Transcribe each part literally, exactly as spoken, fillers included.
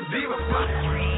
Diva spot.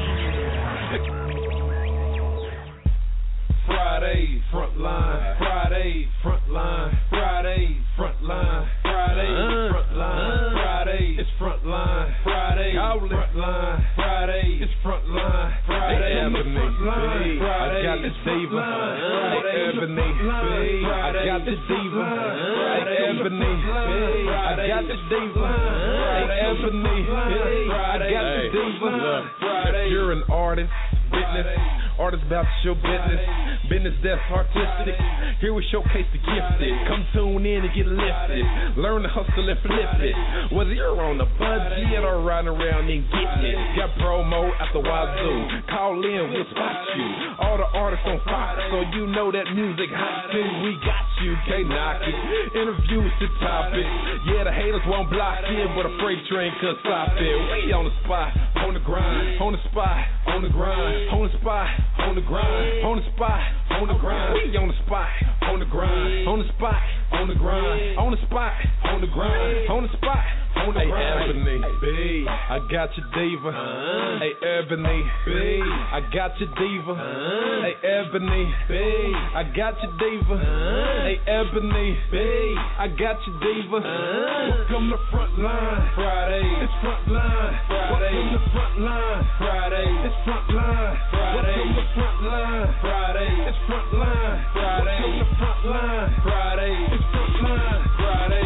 Friday, front line. Friday, front line. Friday, front line. Friday, front line. Friday, it's front line. Friday, front line. Friday, it's front line. Friday, front line. I got the diva. Ebony, I got the diva. Ebony, I got the diva. Ebony, I got the diva. If you're an artist, witness, artist about to show business, business that's artistic. Here we showcase the gifted. Come tune in and get lifted. Learn to hustle and flip it. Whether you're on a budget or riding around and getting it. Got promo at the wazoo. Call in, we'll spot you. All the artists on Fox, so you know that music hot too. We got you, can't knock it. Interviews to topic. Yeah, the haters won't block it, but a freight train could stop it. We on the spot, on the grind, on the spot, on the grind, on the spot, on the grind, on the spot, on the grind. We on the spot, on the grind, on the spot, on the grind, on the spot, on the grind, on the spot, on the grind. Hey Ebony, B, I got your diva. Uh, hey Ebony, B, I got your diva. Uh, hey Ebony, B, I got your diva. Uh, hey Ebony, B, I got your diva. Uh, welcome to front line. Friday, it's front line. Friday, welcome to front line. Friday, it's front line. Friday, welcome to front line. Friday, it's front line. Friday, welcome to front line. Friday, it's front line. Friday.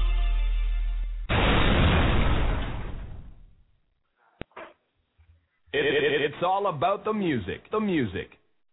It, it, it's all about the music. The music.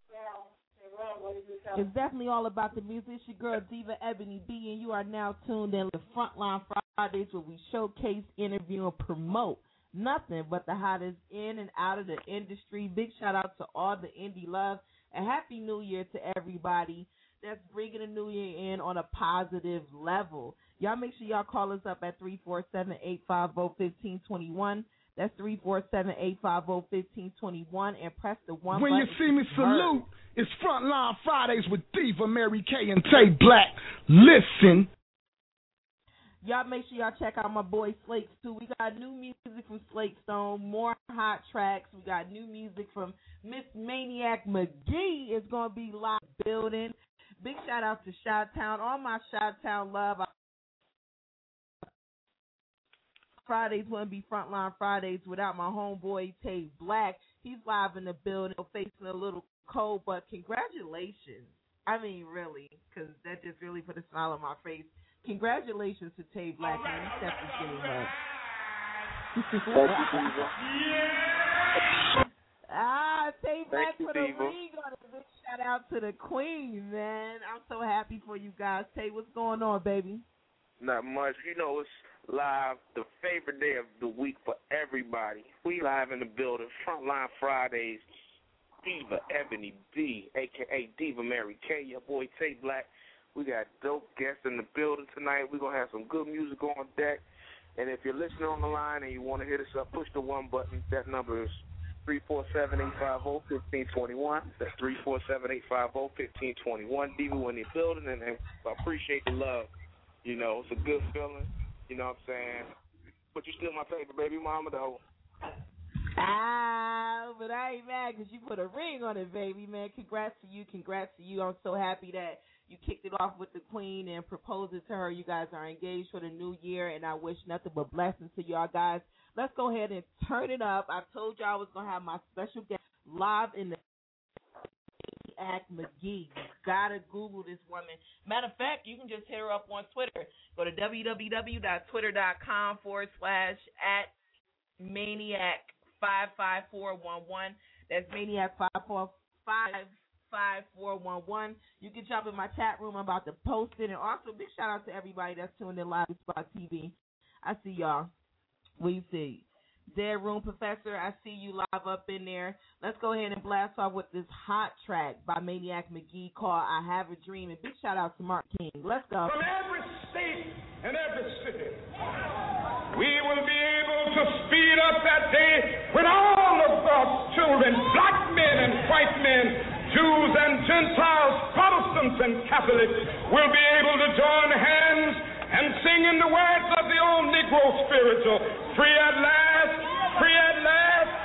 It's definitely all about the music. It's your girl Diva Ebony B, and you are now tuned in to Frontline Fridays, where we showcase, interview, and promote nothing but the hottest in and out of the industry. Big shout out to all the indie love, and Happy New Year to everybody that's bringing the new year in on a positive level. Y'all make sure y'all call us up at three four seven, eight five zero, one five two one. That's three four seven, eight five zero, one five two one, and press the one when button. You see me salute, it's Frontline Fridays with Diva, Mary Kay, and Tay Black. Listen. Y'all make sure y'all check out my boy Slake too. We got new music from Slake Stone, more hot tracks. We got new music from Miss Maniac McGee. Is going to be live building. Big shout out to Chi-Town, all my Chi-Town love. Fridays wouldn't be Frontline Fridays without my homeboy Tay Black. He's live in the building, facing a little cold, but congratulations. I mean, really, because that just really put a smile on my face. Congratulations to Tay Black, man. He stepped his game up. Ah, Tay Black put a ring on it. Big shout out to the queen, man. I'm so happy for you guys. Tay, what's going on, baby? Not much. You know, it's live, the favorite day of the week for everybody. We live in the building, Frontline Fridays, Diva Ebony B, a k a. Diva Mary Kay, your boy Tay Black. We got dope guests in the building tonight. We're going to have some good music on deck. And if you're listening on the line and you want to hit us up, push the one button. That number is three four seven, eight five zero, one five two one. That's three four seven, eight five zero, one five two one. Diva in the building, and, and I appreciate the love. You know, it's a good feeling. You know what I'm saying? But you still my favorite baby mama, though. Ah, but I ain't mad because you put a ring on it, baby, man. Congrats to you. Congrats to you. I'm so happy that you kicked it off with the queen and proposed it to her. You guys are engaged for the new year, and I wish nothing but blessings to y'all guys. Let's go ahead and turn it up. I told y'all I was going to have my special guest live in the Maniac McGee. You gotta Google this woman. Matter of fact, you can just hit her up on Twitter. Go to www.twitter.com forward slash at Maniac five five four one one. That's Maniac five four five five four one one. You can jump in my chat room. I'm about to post it. And also, big shout out to everybody that's tuned in live to Spot T V. I see y'all. What do you see? Dead Room Professor, I see you live up in there. Let's go ahead and blast off with this hot track by Maniac McGee called I Have a Dream. And big shout out to Mark King. Let's go. From every state and every city, we will be able to speed up that day when all of God's children, black men and white men, Jews and Gentiles, Protestants and Catholics, will be able to join hands and sing in the words of the old Negro spiritual, free at last, free at last,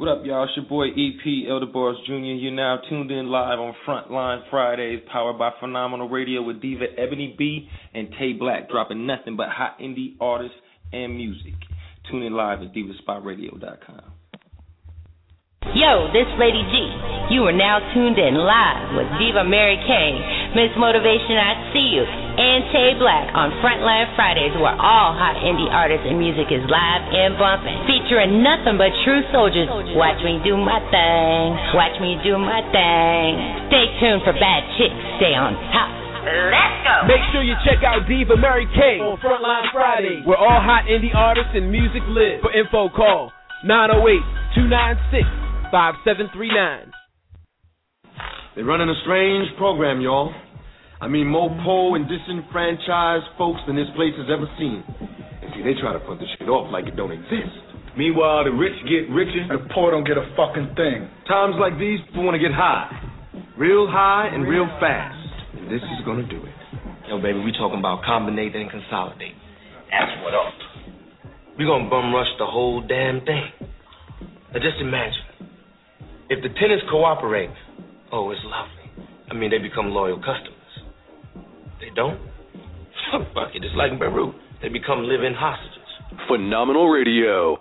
What up, y'all? It's your boy E P, Elder Boris Junior You're now tuned in live on Frontline Fridays, powered by Phenomenal Radio with Diva Ebony B and Tay Black, dropping nothing but hot indie artists and music. Tune in live at diva spot radio dot com. Yo, this Lady G. You are now tuned in live with Diva Mary Kay, Miss Motivation I See You, and Tay Black on Frontline Fridays, where all hot indie artists and music is live and bumping, featuring nothing but true soldiers. Watch me do my thing. Watch me do my thing. Stay tuned for Bad Chicks. Stay on top. Let's go. Make sure you check out Diva Mary Kay on Frontline Fridays, where all hot indie artists and music live. For info, call nine oh eight, two nine six, five seven three nine. They're running a strange program, y'all. I mean, more poor and disenfranchised folks than this place has ever seen. And see, they try to put the shit off like it don't exist. Meanwhile, the rich get richer. The poor don't get a fucking thing. Times like these, people want to get high. Real high and real fast. And this is going to do it. Yo, baby, we talking about combinate and consolidate. That's what up. We going to bum rush the whole damn thing. Now, just imagine. If the tenants cooperate, oh, it's lovely. I mean, they become loyal customers. They don't? Fuck it, it's like Beirut. They become living hostages. Phenomenal Radio.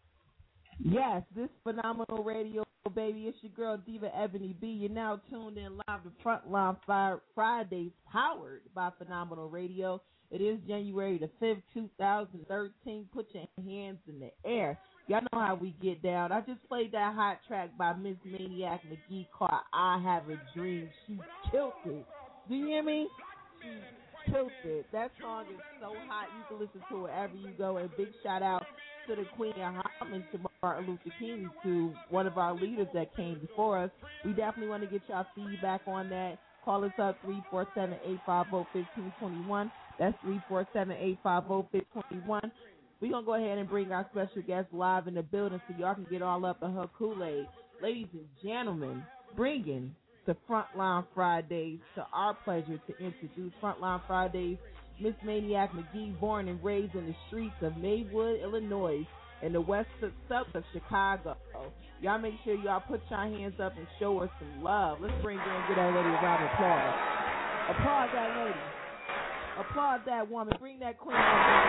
Yes, this Phenomenal Radio, baby. It's your girl, Diva Ebony B. You're now tuned in live to Frontline Fridays, powered by Phenomenal Radio. It is January the fifth, two thousand thirteen. Put your hands in the air. Y'all know how we get down. I just played that hot track by Miss Maniac McGee called I Have a Dream. She killed it. Do you hear me? She killed it. That song is so hot. You can listen to it wherever you go. And big shout out to the Queen and homage to Martin Luther King, to one of our leaders that came before us. We definitely want to get y'all feedback on that. Call us up three four seven, eight five zero, one five two one. That's three four seven, eight five zero, one five two one. We're going to go ahead and bring our special guest live in the building so y'all can get all up in her Kool-Aid. Ladies and gentlemen, bringing the Frontline Fridays, to our pleasure to introduce Frontline Fridays, Miss Maniac McGee, born and raised in the streets of Maywood, Illinois, in the west suburbs of Chicago. Y'all make sure y'all put your hands up and show her some love. Let's bring her and get that lady a round of applause. Applaud that lady. Applaud that woman. Bring that queen.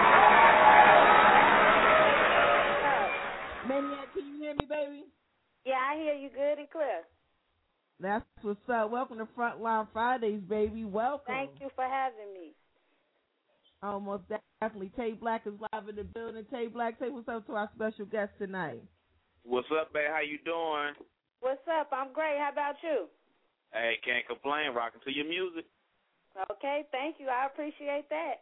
Maniac, can you hear me, baby? Yeah, I hear you good and clear. That's what's up. Welcome to Frontline Fridays, baby. Welcome. Thank you for having me. Almost definitely. Tay Black is live in the building. Tay Black, say what's up to our special guest tonight. What's up, babe? How you doing? What's up? I'm great. How about you? Hey, can't complain. Rocking to your music. Okay, thank you. I appreciate that.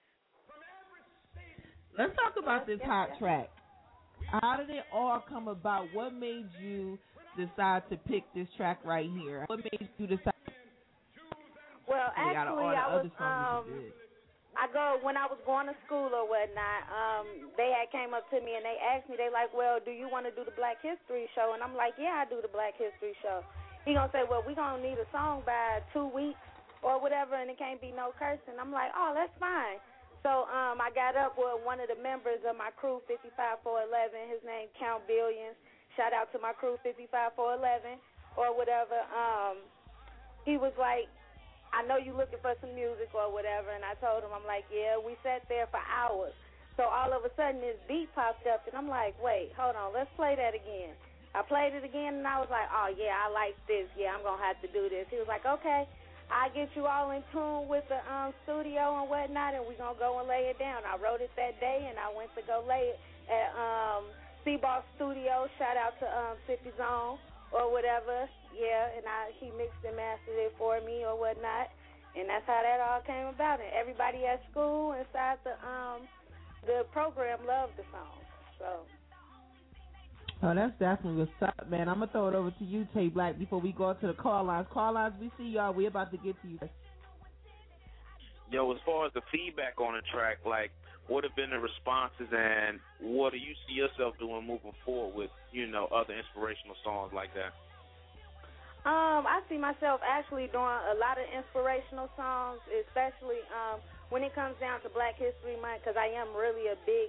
Let's talk about this hot track. How did it all come about? What made you decide to pick this track right here? What made you decide? Well, we actually, I was um, I go when I was going to school or whatnot. Um, they had came up to me and they asked me. They like, well, do you want to do the Black History Show? And I'm like, yeah, I do the Black History Show. He gonna say, well, we gonna need a song by two weeks or whatever, and it can't be no cursing. I'm like, oh, that's fine. So um, I got up with one of the members of my crew, fifty-five four eleven. His name Count Billions. Shout out to my crew, fifty-five four eleven, or whatever. Um, he was like, I know you looking for some music or whatever, and I told him, I'm like, yeah, we sat there for hours. So all of a sudden this beat popped up, and I'm like, wait, hold on, let's play that again. I played it again, and I was like, oh, yeah, I like this. Yeah, I'm going to have to do this. He was like, okay. I get you all in tune with the um, studio and whatnot, and we're going to go and lay it down. I wrote it that day, and I went to go lay it at um, Seaball Studio. Shout out to um, Sippy Zone or whatever. Yeah, and I he mixed and mastered it for me or whatnot, and that's how that all came about. And everybody at school inside the um, the program loved the song. So. Oh, that's definitely what's up, man. I'm going to throw it over to you, Tay Black, before we go to the call lines. Call lines, we see y'all. We're about to get to you. Yo, as far as the feedback on the track, like, what have been the responses, and what do you see yourself doing moving forward with, you know, other inspirational songs like that? Um, I see myself actually doing a lot of inspirational songs, especially um, when it comes down to Black History Month, because I am really a big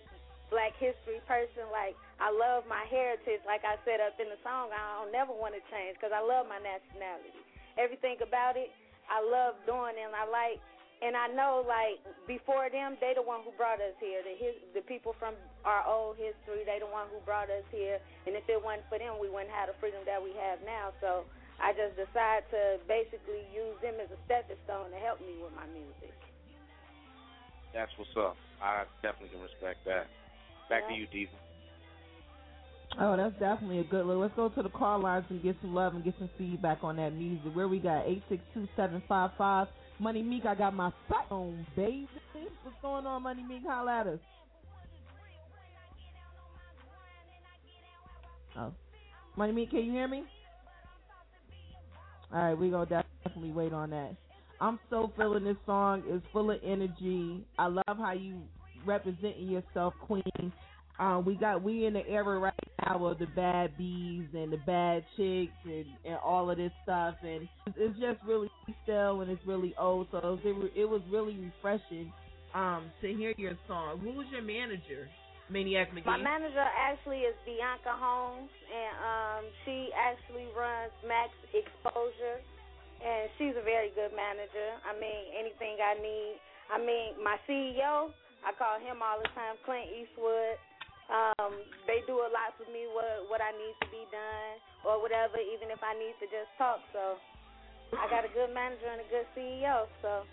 Black history person. Like, I love my heritage. Like I said up in the song, I don't never want to change because I love my nationality. Everything about it, I love doing it, and I like, and I know, like, before them, they the one who brought us here. The his, the people from our old history, they the one who brought us here, and if it wasn't for them, we wouldn't have the freedom that we have now. So I just decided to basically use them as a stepping stone to help me with my music. That's what's up. I definitely can respect that. Back yeah. to you, Diva. Oh, that's definitely a good look. Let's go to the call lines and get some love and get some feedback on that music. Where we got eight six two, seven five five. Money Meek, I got my phone, baby. What's going on, Money Meek? Holla at us. Oh. Money Meek, can you hear me? All right, we going to definitely wait on that. I'm so feeling this song. It's full of energy. I love how you representing yourself, Queen. Um, we got we in the era right now of the bad bees and the bad chicks and, and all of this stuff, and it's just really still and it's really old. So it, it was really refreshing um, to hear your song. Who was your manager, Maniac McGee? My manager actually is Bianca Holmes, and um, she actually runs Max Exposure, and she's a very good manager. I mean, anything I need. I mean, my C E O, I call him all the time, Clint Eastwood. Um, they do a lot for me, what what I need to be done or whatever, even if I need to just talk. So I got a good manager and a good C E O. So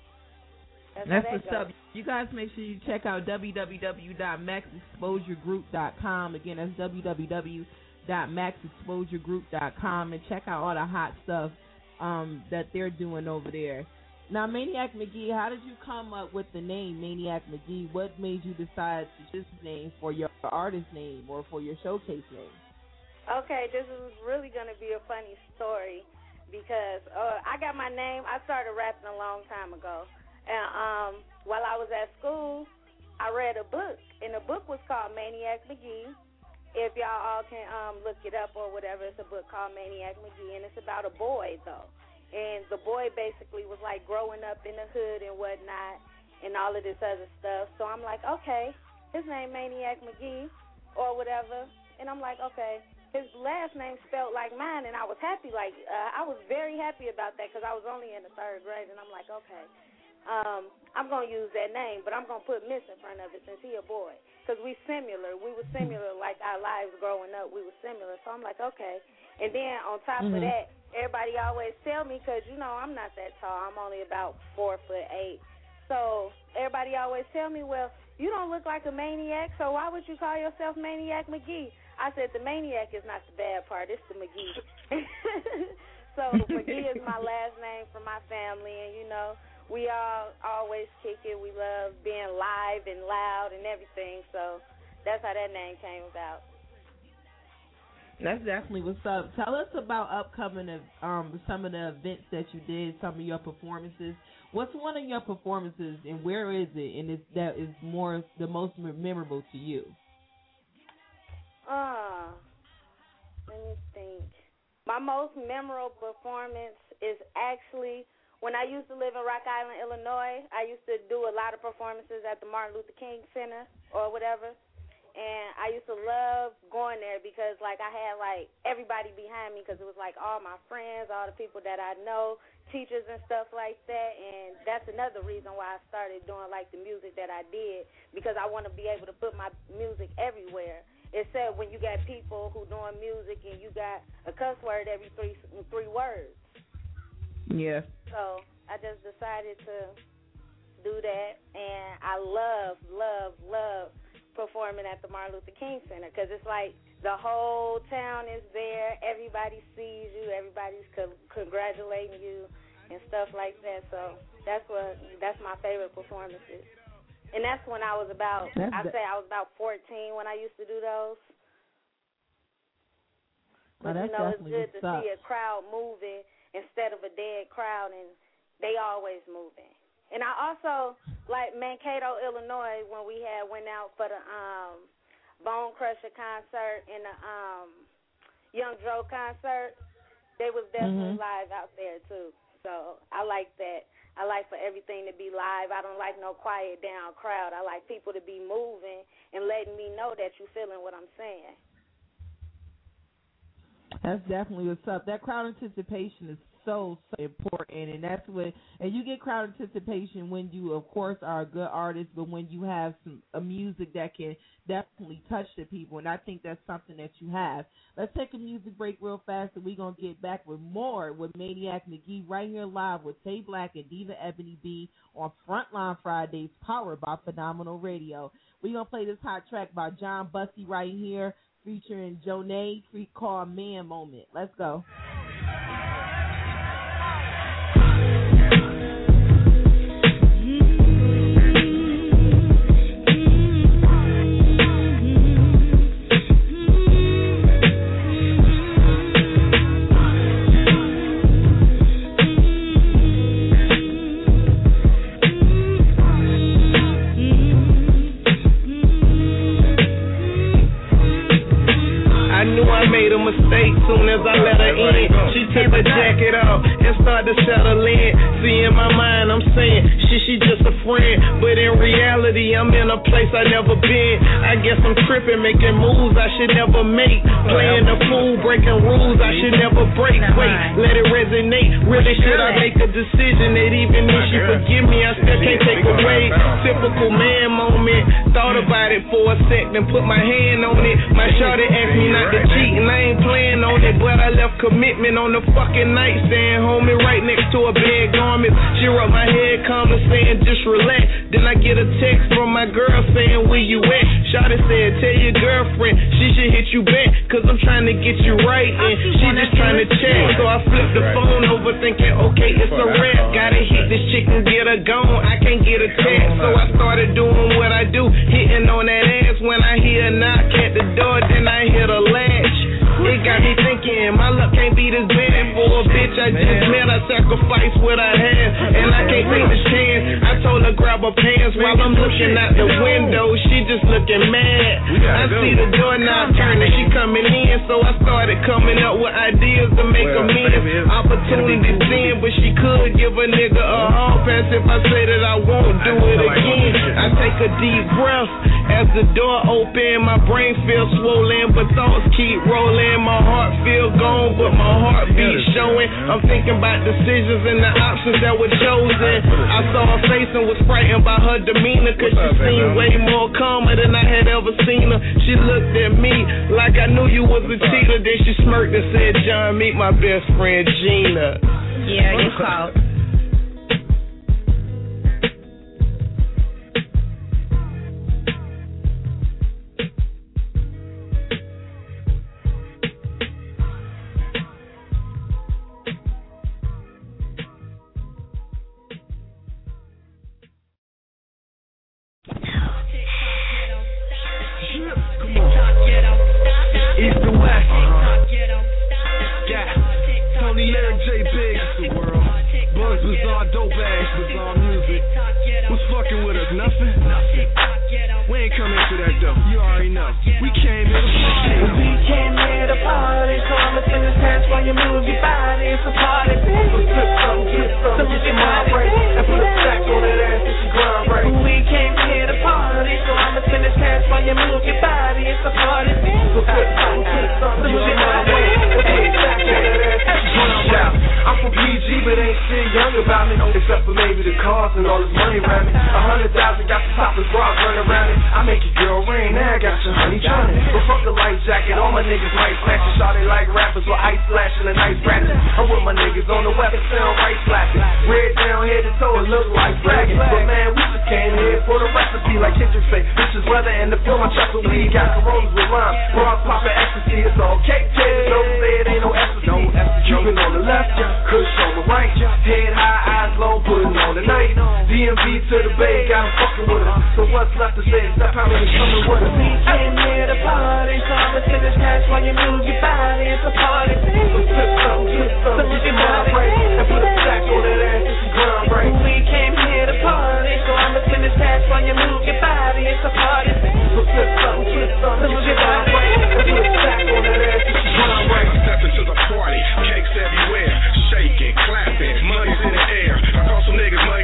that's, that's that what's goes. up. You guys make sure you check out w w w dot max exposure group dot com. Again, that's w w w dot max exposure group dot com, and check out all the hot stuff um, that they're doing over there. Now, Maniac McGee, how did you come up with the name Maniac McGee? What made you decide to choose this name for your artist name or for your showcase name? Okay, this is really going to be a funny story because uh, I got my name. I started rapping a long time ago. And um, while I was at school, I read a book, and the book was called Maniac McGee. If y'all all can um, look it up or whatever, it's a book called Maniac McGee, and it's about a boy, though. And the boy basically was, like, growing up in the hood and whatnot and all of this other stuff. So I'm like, okay, his name Maniac McGee or whatever. And I'm like, okay, his last name spelled like mine, and I was happy. Like, uh, I was very happy about that because I was only in the third grade. And I'm like, okay, um, I'm going to use that name, but I'm going to put Miss in front of it since he a boy. Because we similar. We were similar, like our lives growing up. We were similar. So I'm like, okay. And then on top mm-hmm. of that, everybody always tell me, because, you know, I'm not that tall. I'm only about four foot eight. So everybody always tell me, well, you don't look like a maniac, so why would you call yourself Maniac McGee? I said the maniac is not the bad part. It's the McGee. So McGee is my last name for my family, and, you know, we all always kick it. We love being live and loud and everything, so that's how that name came about. That's definitely what's up. Tell us about upcoming um some of the events that you did, some of your performances. What's one of your performances, and where is it, and is that is more the most memorable to you? Uh, let me think. My most memorable performance is actually when I used to live in Rock Island, Illinois. I used to do a lot of performances at the Martin Luther King Center or whatever. And I used to love going there because, like, I had, like, everybody behind me because it was, like, all my friends, all the people that I know, teachers and stuff like that. And that's another reason why I started doing, like, the music that I did, because I want to be able to put my music everywhere. Except when you got people who doing music and you got a cuss word every three three words. Yeah. So I just decided to do that. And I love, love, love performing at the Martin Luther King Center because it's like the whole town is there, everybody sees you, everybody's co- congratulating you and stuff like that. So that's what that's my favorite performances. And that's when I was about, that's I say I was about fourteen when I used to do those. But, well, you know, it's good to see a crowd moving instead of a dead crowd, and they always moving. And I also, like Mankato, Illinois, when we had went out for the um, Bone Crusher concert and the um, Young Joe concert, they was definitely mm-hmm. live out there, too. So I like that. I like for everything to be live. I don't like no quiet down crowd. I like people to be moving and letting me know that you feeling what I'm saying. That's definitely what's up. That crowd anticipation is so, so important, and that's what. And you get crowd anticipation when you, of course, are a good artist, but when you have some a music that can definitely touch the people, and I think that's something that you have. Let's take a music break real fast, and we're gonna get back with more with Maniac McGee right here live with Tay Black and Diva Ebony B on Frontline Fridays, powered by Phenomenal Radio. We're gonna play this hot track by John Bussey right here, featuring Jonay, free call Man Moment. Let's go. Mistake soon as I let her in. She took the jacket off and started to settle in. See, in my mind I'm saying she she just a friend, but in reality I'm in a place I never been. I guess I'm tripping, making moves I should never make, playing the fool, breaking rules I should never break. Wait, let it resonate. Really should I make a decision that even if she forgive me I still can't take away? Typical man moment. Thought about it for a sec, then put my hand on it. My shorty asked me not to cheat and I ain't playing on it, but I left commitment on the fucking nightstand, homie, right next to a bed garment. She rubbed my head, calmly saying just relax. Then I get a text from my girl saying where you at. Shawty said tell your girlfriend she should hit you back, cause I'm trying to get you right and she just trying to chat. So I flipped the phone over thinking okay it's a wrap. Gotta hit this chick and get her gone, I can't get a text. So I started doing what I do, hitting on that ass. When I hear a knock at the door, then I hear the latch. It got me thinking, my luck can't be this bad for a bitch I just met. I sacrificed what I had, and I can't take the chance. I told her grab her pants while I'm looking out the window. She just looking mad. I see the door now turning, she coming in, so I started coming up with ideas to make her miss. Opportunity then, but she could give a nigga a hall pass if I say that I won't do it again. I take a deep breath as the door open. My brain feels swollen, but thoughts keep rolling. My heart feel gone, but my heartbeat showing. I'm thinking about decisions and the options that were chosen. I saw her face and was frightened by her demeanor, cause she seemed way more calmer than I had ever seen her. She looked at me like I knew you was a cheater. Then she smirked and said, John, meet my best friend Gina. Yeah, you called. East to West. Yeah. Tony Lyric, J Big. Buzz, bizarre, dope ass, bizarre music. Who's fucking with us? Nothing? We ain't coming to that though. You already know. We came here to party. We came here to party. So I'ma sing this dance while you move your body. It's a party, baby. So tip some, get some, get your mind right. And put a stack on that ass and she grind right. We came here to party. So I'ma sing this dance while you move your body. It's a party, baby. So tip some, get some, get your mind right. And put a stack on that ass and she grind right. I'm from P G, but ain't shit young about me, except for maybe the cars and all this money around me. A hundred thousand got the topless bras running around it. I make your girl rain, now I got your honey drowning. But fuck the light jacket, all my niggas might flash it. Shot it like rappers with ice flashing and ice ratchet. I'm with my niggas on the weapon, sound right slapping. Red down head to toe, it look like bragging. But man, we just came here for the recipe, like Kendrick say. This is weather and the film, I chuckle weed, got coronas with rhymes. Bras popping ecstasy, it's all cake, cake. No say it ain't no ecstasy. Cuban on the left, Kush on the right. Head high, eyes low, putting on the night. D M V to the Bay, got 'em fucking with us. So what's left to say? Stop how many coming with us. We came here to party, so I'ma sing this dance while you move your body. It's a party, baby. So tip some, get some, get your mind right. And put a stack on that ass and she grind right. We came here to party, so I'ma sing this dance while you move your body. It's a party, baby. So tip some, get some, get your mind right. And put a stack on that ass and she grind right. Step into the party, cakes everywhere, shaking, clapping, money's in the air. I call some niggas money.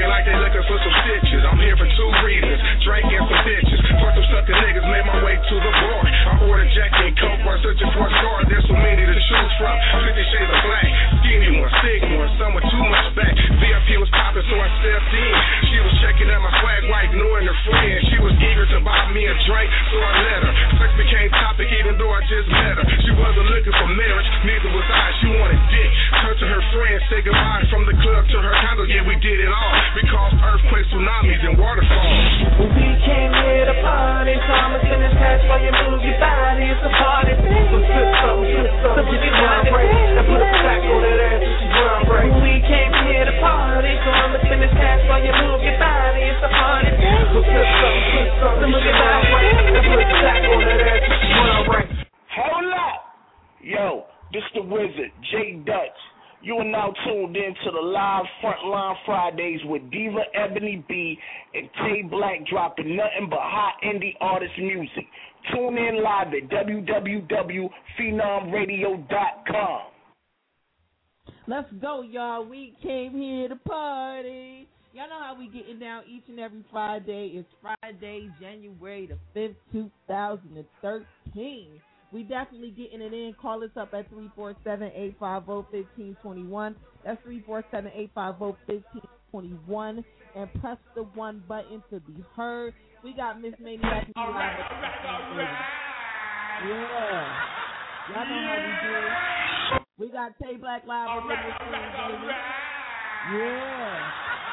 Thinking that my swag wife knew and her friend. She was eager to buy me a drink, so I let her. Sex became topic even though I just met her. She wasn't looking for marriage, neither was I. She wanted dick. Turned to her friends, say goodbye from the club to her condo. Yeah, we did it all. We caused earthquakes, tsunamis, and waterfalls. When we came here to party, Thomas in his pants while you move your body. It's a party thing. So flip something, flip something, get your mind right. Now put a sack on that ass and she ground right. When we came here to party, Thomas in his pants while you move your body. It's a party thing. So flip something, flip something, get your mind right. Now put a sack on that ass and she ground right. Hold up! Yo, this the Wizard, J Dutch. You are now tuned in to the live Frontline Fridays with Diva Ebony B and Tay Black, dropping nothing but hot indie artist music. Tune in live at w w w dot phenom radio dot com. Let's go, y'all. We came here to party. Y'all know how we getting down each and every Friday. It's Friday, January the fifth, two thousand thirteen. We definitely getting it in. Call us up at three four seven, eight five zero, one five two one. That's three four seven, eight five zero, one five two one. And press the one button to be heard. We got Miss Maniac. All right, all right, all right. Yeah. Y'all know how we do. We got Tay Black live on the screen, baby. Yeah.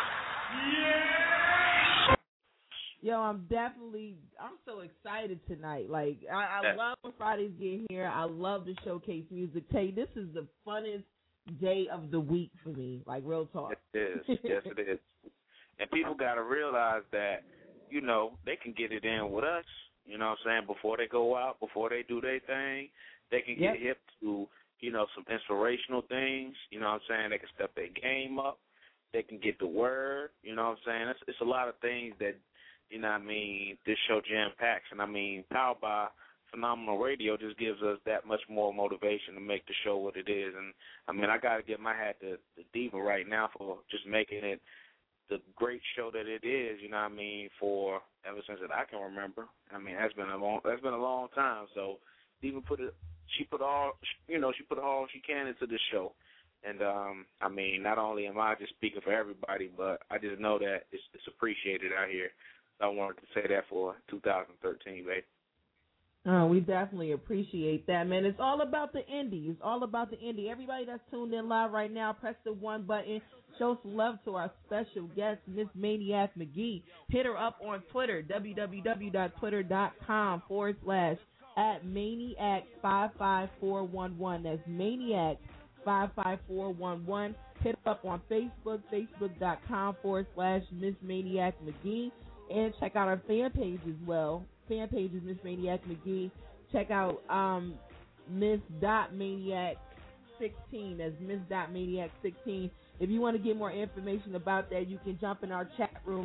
Yeah. Yo, I'm definitely, I'm so excited tonight. Like, I, I love when Fridays get here. I love to showcase music. Tay, this is the funnest day of the week for me. Like, real talk. It is. Yes, it is. And people got to realize that, you know, they can get it in with us, you know what I'm saying, before they go out, before they do their thing. They can get yep. hip to, you know, some inspirational things. You know what I'm saying? They can step their game up. They can get the word. You know what I'm saying? It's, it's a lot of things that, you know what I mean, this show jam packs. And I mean, powered by Phenomenal Radio just gives us that much more motivation to make the show what it is. And I mean, I got to give my hat to, to Diva right now for just making it the great show that it is. You know what I mean? For ever since that I can remember. I mean, that's been a long, that's been a long time. So Diva put it, she put all, you know, she put all she can into this show. And um, I mean, not only am I just speaking for everybody, but I just know that it's, it's appreciated out here. I wanted to say that for two thousand thirteen, babe. Oh, we definitely appreciate that, man. It's all about the indie. It's all about the indie. Everybody that's tuned in live right now, press the one button. Show some love to our special guest, Miss Maniac McGee. Hit her up on Twitter, www.twitter.com forward slash at Maniac five five four one one. That's Maniac five five four one one. Hit her up on Facebook, facebook.com forward slash Miss Maniac McGee. And check out our fan page as well. Fan page is Miss Maniac McGee. Check out um, Miss Maniac sixteen. That's Miss Maniac sixteen. If you want to get more information about that, you can jump in our chat room,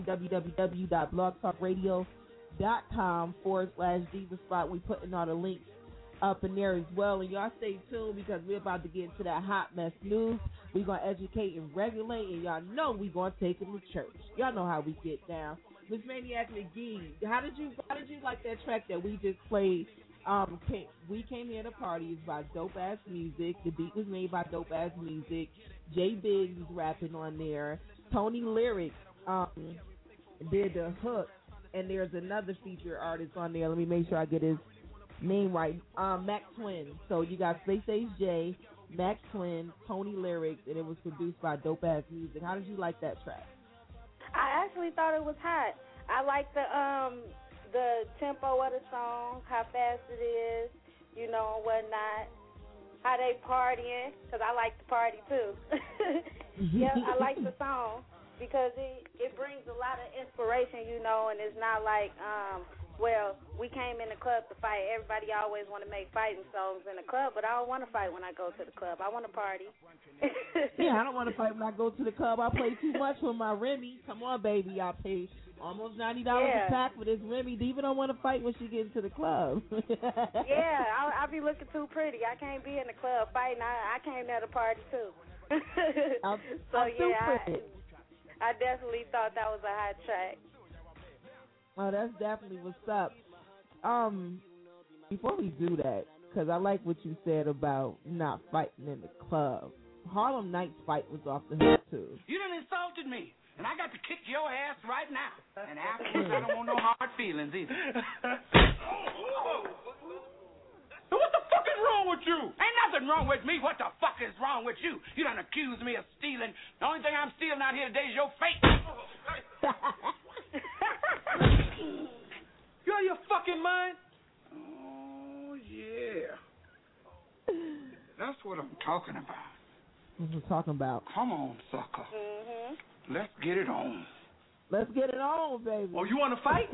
www.blogtalkradio.com forward slash Diva Spot. We're putting all the links up in there as well. And y'all stay tuned because we're about to get into that hot mess news. We're going to educate and regulate, and y'all know we're going to take them to church. Y'all know how we get down. Miss Maniac McGee, how did you how did you like that track that we just played? Um, came, we came here to party. It's by Dope Ass Music. The beat was made by Dope Ass Music. J Biggs was rapping on there. Tony Lyrics um, did the hook, and there's another feature artist on there. Let me make sure I get his name right. Um, Mac Twin. So you got Space Age J, Mac Twin, Tony Lyrics, and it was produced by Dope Ass Music. How did you like that track? I actually thought it was hot. I like the um the tempo of the song, how fast it is, you know, and whatnot. How they partying, because I like to party too. Yeah, I like the song because it it brings a lot of inspiration, you know, and it's not like um well, we came in the club to fight. Everybody always want to make fighting songs in the club, but I don't want to fight when I go to the club. I want to party. Yeah, I don't want to fight when I go to the club. I play too much with my Remy. Come on, baby. I pay almost ninety dollars yeah. a pack for this Remy. Diva don't want to fight when she gets into the club. Yeah, I'll, I'll be looking too pretty. I can't be in the club fighting. I, I came there to party, too. I'm, so, I'm yeah, I, I definitely thought that was a hot track. Oh, that's definitely what's up. Um, before we do that, because I like what you said about not fighting in the club. Harlem Nights fight was off the hook, too. You done insulted me. and I got to kick your ass right now. And afterwards, I don't want no hard feelings either. So what the fuck is wrong with you? Ain't nothing wrong with me. What the fuck is wrong with you? You done accused me of stealing. The only thing I'm stealing out here today is your face. You out of your fucking mind? Oh, yeah. That's what I'm talking about. What you talking about? Come on, sucker. Mm-hmm. Let's get it on. Let's get it on, baby. Oh, you want to fight?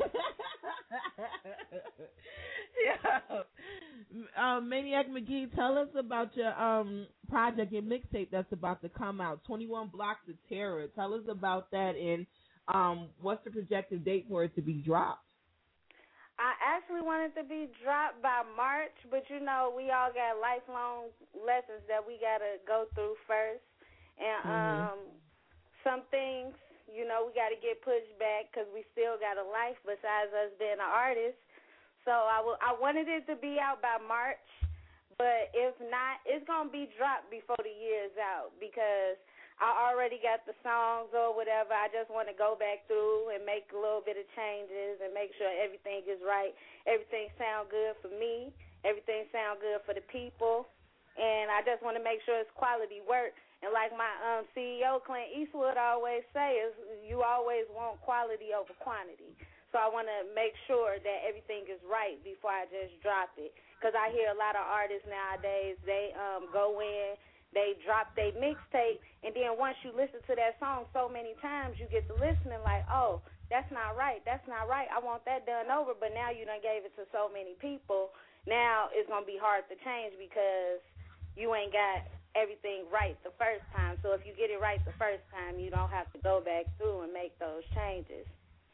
Yeah. Um, Maniac McGee, tell us about your um project, your mixtape that's about to come out, twenty-one Blocks of Terror. Tell us about that and um what's the projected date for it to be dropped? I actually wanted to be dropped by March, but you know, we all got lifelong lessons that we got to go through first. And Mm-hmm. um, some things, you know, we got to get pushed back because we still got a life besides us being an artist. So I, w- I wanted it to be out by March, but if not, it's going to be dropped before the year's out because I already got the songs or whatever. I just want to go back through and make a little bit of changes and make sure everything is right. Everything sound good for me. Everything sound good for the people. And I just want to make sure it's quality work. And like my um, C E O, Clint Eastwood, always say, is you always want quality over quantity. So I want to make sure that everything is right before I just drop it. Because I hear a lot of artists nowadays, they um, go in, they drop their mixtape, and then once you listen to that song so many times, you get to listening like, oh, that's not right, that's not right, I want that done over, but now you done gave it to so many people, now it's going to be hard to change because you ain't got everything right the first time. So if you get it right the first time, you don't have to go back through and make those changes.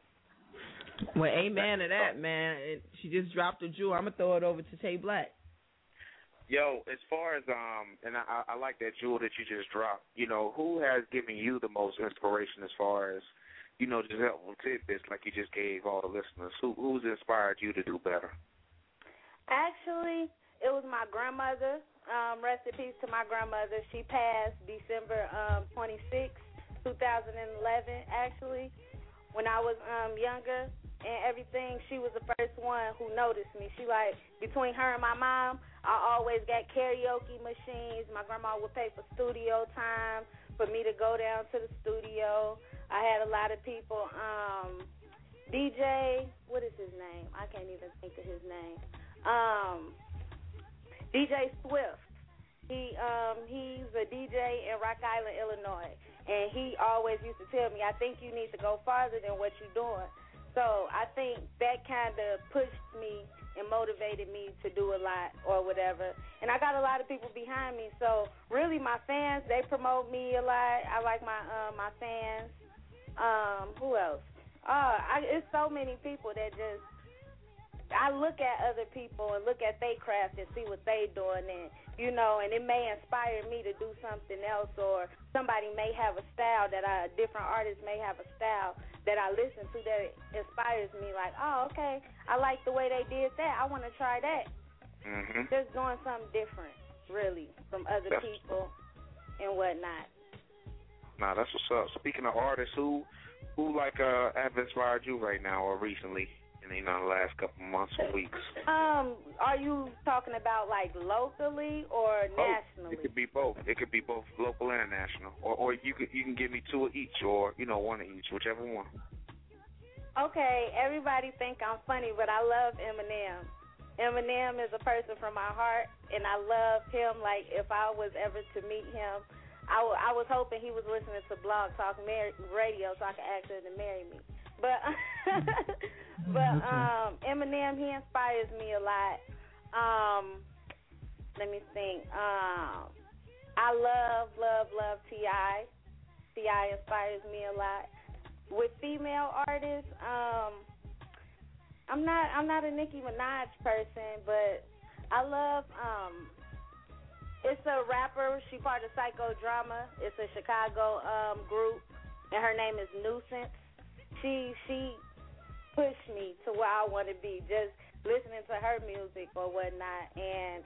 Well, amen to that, man. And she just dropped a jewel. I'm going to throw it over to Tay Black. Yo, as far as, um, and I, I like that jewel that you just dropped, you know, who has given you the most inspiration as far as, you know, just helpful tidbits like you just gave all the listeners? Who, who's inspired you to do better? Actually, it was my grandmother. Um, rest in peace to my grandmother. She passed December um, twenty-sixth, twenty eleven, actually. When I was um, younger and everything, she was the first one who noticed me. She like, between her and my mom, I always got karaoke machines. My grandma would pay for studio time for me to go down to the studio. I had a lot of people. Um, D J, what is his name? I can't even think of his name. Um, D J Swift. He um, he's a D J in Rock Island, Illinois, and he always used to tell me, I think you need to go farther than what you're doing. So I think that kind of pushed me and motivated me to do a lot or whatever. And I got a lot of people behind me. So really my fans, they promote me a lot. I like my uh, my fans. Um, who else? Uh, I, it's so many people that just, I look at other people and look at their craft and see what they doing, and you know, and it may inspire me to do something else, or somebody may have a style that I, a different artist may have a style that I listen to that inspires me. Like, oh, okay, I like the way they did that. I want to try that. Mm-hmm. Just doing something different, really, from other that's, people and whatnot. Nah, that's what's up. Speaking of artists, who who like uh have inspired you right now or recently? You know, the last couple months or weeks. Um, are you talking about like locally or both. nationally? It could be both. It could be both local and national, or or you could you can give me two of each, or you know one of each, whichever one. Okay, everybody think I'm funny, but I love Eminem. Eminem is a person from my heart, and I love him. Like if I was ever to meet him, I, w- I was hoping he was listening to Blog Talk Mar- Radio so I could ask him to marry me. But but um, Eminem, he inspires me a lot. Um, let me think. Um, I love, love, love T I T I inspires me a lot. With female artists, um, I'm not I'm not a Nicki Minaj person, but I love. Um, it's a rapper. She part of Psychodrama. It's a Chicago um, group, and her name is Nuisance. She she pushed me to where I want to be, just listening to her music or whatnot. And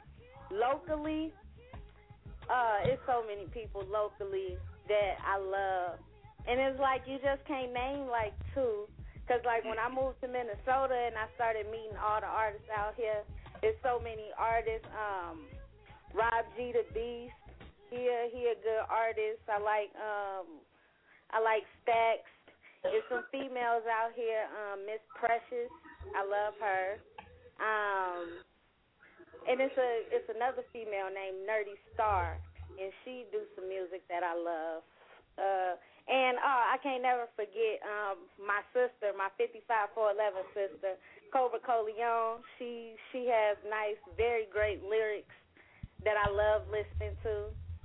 locally, uh, it's so many people locally that I love. And it's like you just can't name like two. Because, like, when I moved to Minnesota and I started meeting all the artists out here, there's so many artists. Um, Rob G the Beast, he a, he a good artist. I like um, I like Stax. There's some females out here. Um, Miss Precious, I love her. Um, and it's a it's another female named Nerdy Star, and she do some music that I love. Uh, and uh, I can't never forget um, my sister, my fifty-five four eleven sister, Cobra Coleon. She she has nice, very great lyrics that I love listening to.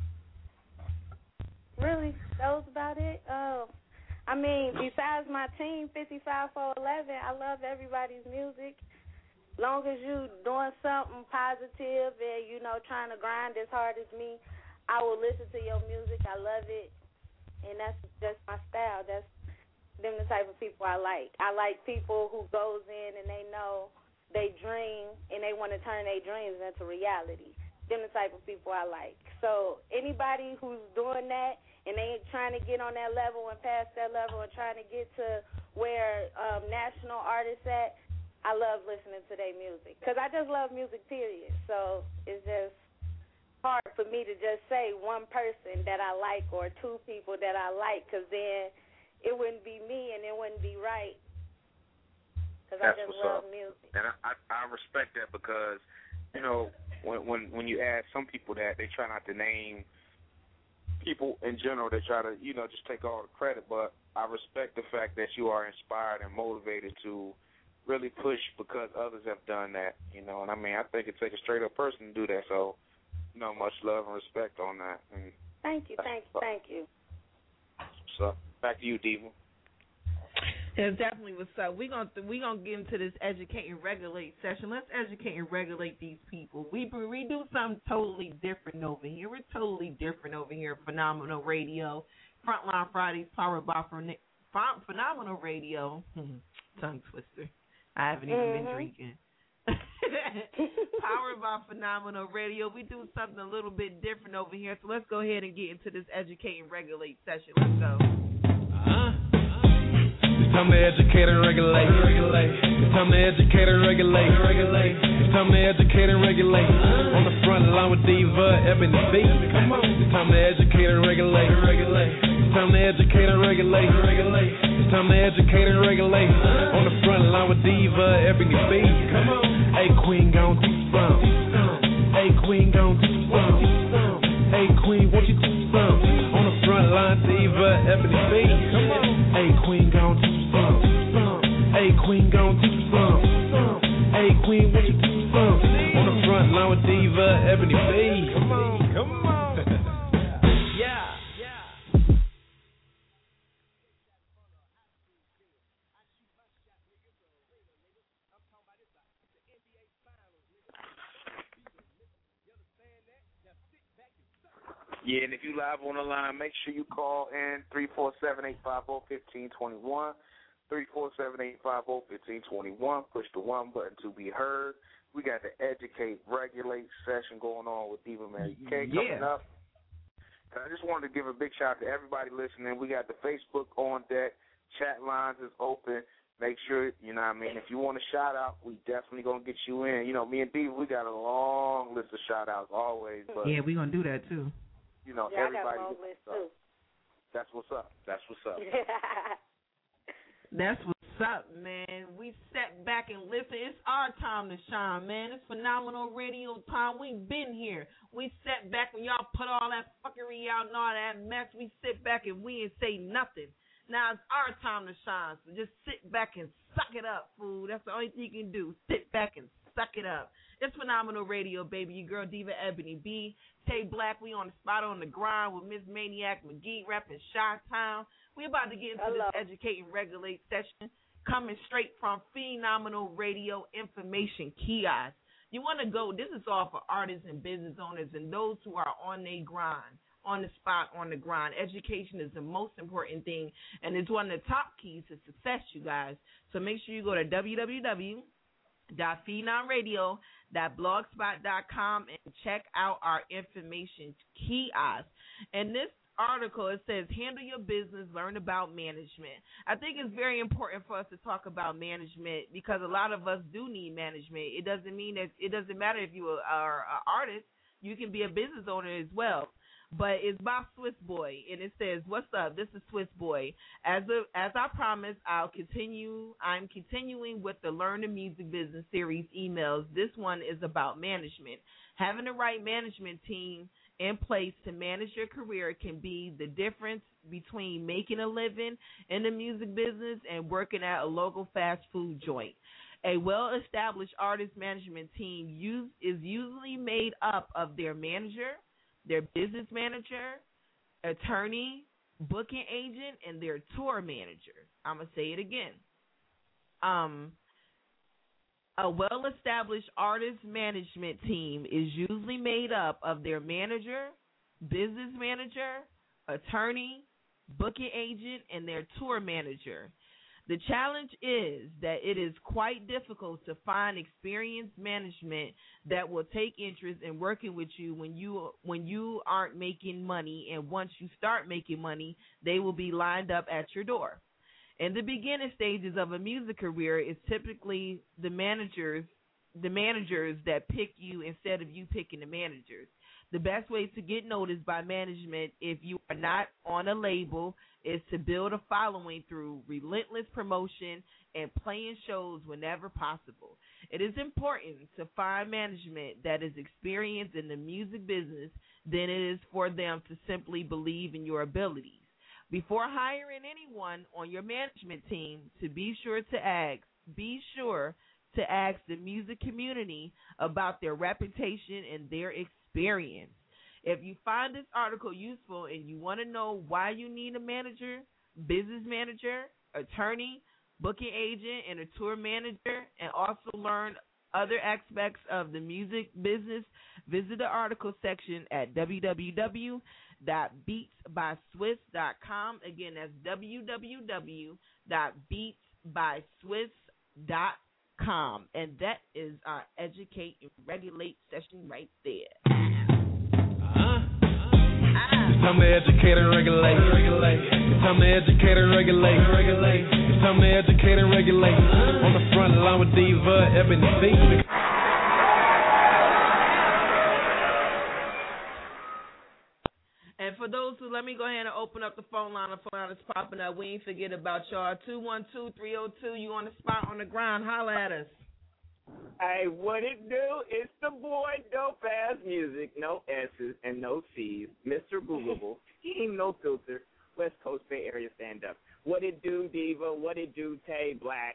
Really, that was about it. Uh, I mean, besides my team, fifty-five four eleven, I love everybody's music. Long as you doing something positive and, you know, trying to grind as hard as me, I will listen to your music. I love it. And that's just my style. That's them the type of people I like. I like people who goes in and they know they dream and they want to turn their dreams into reality. Them the type of people I like. So anybody who's doing that and they trying to get on that level and past that level and trying to get to where um, national artists at, I love listening to their music. Because I just love music, period. So it's just hard for me to just say one person that I like or two people that I like, because then it wouldn't be me and it wouldn't be right. Because I just love up. music. And I, I, I respect that because, you know, when, when when you ask some people that, they try not to name people in general. They try to, you know, just take all the credit. But I respect the fact that you are inspired and motivated to really push because others have done that, you know. And, I mean, I think it takes a straight-up person to do that, so you know, much love and respect on that. And thank you, thank you, thank you. So back to you, Diva. Yeah, definitely what's up. We're gonna we gonna get into this educate and regulate session. Let's educate and regulate these people. We we do something totally different over here. We're totally different over here at Phenomenal Radio. Frontline Fridays powered by Phenomenal Radio. Tongue twister. I haven't even mm-hmm. been drinking. Powered by Phenomenal Radio. We do something a little bit different over here, so let's go ahead and get into this educate and regulate session. Let's go. Uh-huh. It's time to educate and regulate. regulate. It's time to educate and regulate. regulate. It's time to educate and regulate. On the front line with Diva, Ebony B. Come on. It's time to educate and regulate. regulate. It's time to educate and regulate. regulate. It's time to educate and regulate. On the front line with Diva, Ebony B. Come on. Hey, Queen, gon' do something. Hey, Queen, gon' do something. Hey, Queen, what you do something? On the front line, Diva, Ebony B. Come on. Hey, Queen, gon' do something. Hey, Queen, gon' do something. Hey, Queen, what you do something? On the front line with Diva, Ebony B. Come on, come on. Yeah. Yeah, and if you live on the line, make sure you call in three four seven, eight five zero, one five two one, three four seven, eight five zero, one five two one. Push the one button to be heard. We got the Educate, Regulate session going on with Diva Mary K coming yeah. up. And I just wanted to give a big shout out to everybody listening. We got the Facebook on deck. Chat lines is open. Make sure, you know what I mean, if you want a shout-out, we definitely going to get you in. You know, me and Diva, we got a long list of shout-outs always. But yeah, we're going to do that, too. You know, yeah, everybody. I got a long list too. That's what's up. That's what's up. That's what's up, man. We sat back and listen. It's our time to shine, man. It's Phenomenal Radio time. We've been here. We sat back when y'all put all that fuckery out and all that mess. We sit back and we ain't say nothing. Now it's our time to shine. So just sit back and suck it up, fool. That's the only thing you can do. Sit back and suck it up. It's Phenomenal Radio, baby. Your girl, Diva Ebony B. Tay Black, we on the spot on the grind with Miss Maniac McGee repping Chi-Town. We about to get into Hello. this Educate and Regulate session coming straight from Phenomenal Radio Information Kiosk. You want to go, this is all for artists and business owners and those who are on their grind, on the spot, on the grind. Education is the most important thing, and it's one of the top keys to success, you guys. So make sure you go to w w w dot phenom radio dot blogspot dot com and check out our information kiosk. And this article, it says, handle your business, learn about management. I think it's very important for us to talk about management because a lot of us do need management. It doesn't mean that it doesn't matter if you are an artist. You can be a business owner as well. But it's by Swiss Boy, and it says, what's up? This is Swiss Boy. As a, as I promised, I'll continue. I'm continuing with the Learn the Music Business series emails. This one is about management. Having the right management team in place to manage your career can be the difference between making a living in the music business and working at a local fast food joint. A well-established artist management team use, is usually made up of their manager, their business manager, attorney, booking agent, and their tour manager. I'm going to say it again. Um, a well-established artist management team is usually made up of their manager, business manager, attorney, booking agent, and their tour manager. The challenge is that it is quite difficult to find experienced management that will take interest in working with you when you when you aren't making money, and once you start making money, they will be lined up at your door. In the beginning stages of a music career, it's typically the managers the managers that pick you instead of you picking the managers. The best way to get noticed by management if you are not on a label is to build a following through relentless promotion and playing shows whenever possible. It is important to find management that is experienced in the music business than it is for them to simply believe in your abilities. Before hiring anyone on your management team, to be sure to ask, be sure to ask the music community about their reputation and their experience. If you find this article useful and you want to know why you need a manager, business manager, attorney, booking agent, and a tour manager, and also learn other aspects of the music business, visit the article section at w w w dot beats by swiss dot com. Again, that's w w w dot beats by swiss dot com. And that is our Educate and Regulate session right there. It's time to educate and regulate. regulate. It's time to educate and regulate. regulate. It's time to educate and regulate. On the front line with Diva, Ebony B. And for those who, let me go ahead and open up the phone line. The phone line is popping up. We ain't forget about y'all. two one two, three oh two, you on the spot on the ground. Holla at us. Hey, what it do? It's the boy, Dope Ass Music, no S's and no C's, Mister Googleable, Scheme No Filter, West Coast Bay Area Stand Up. What it do, Diva? What it do, Tay Black?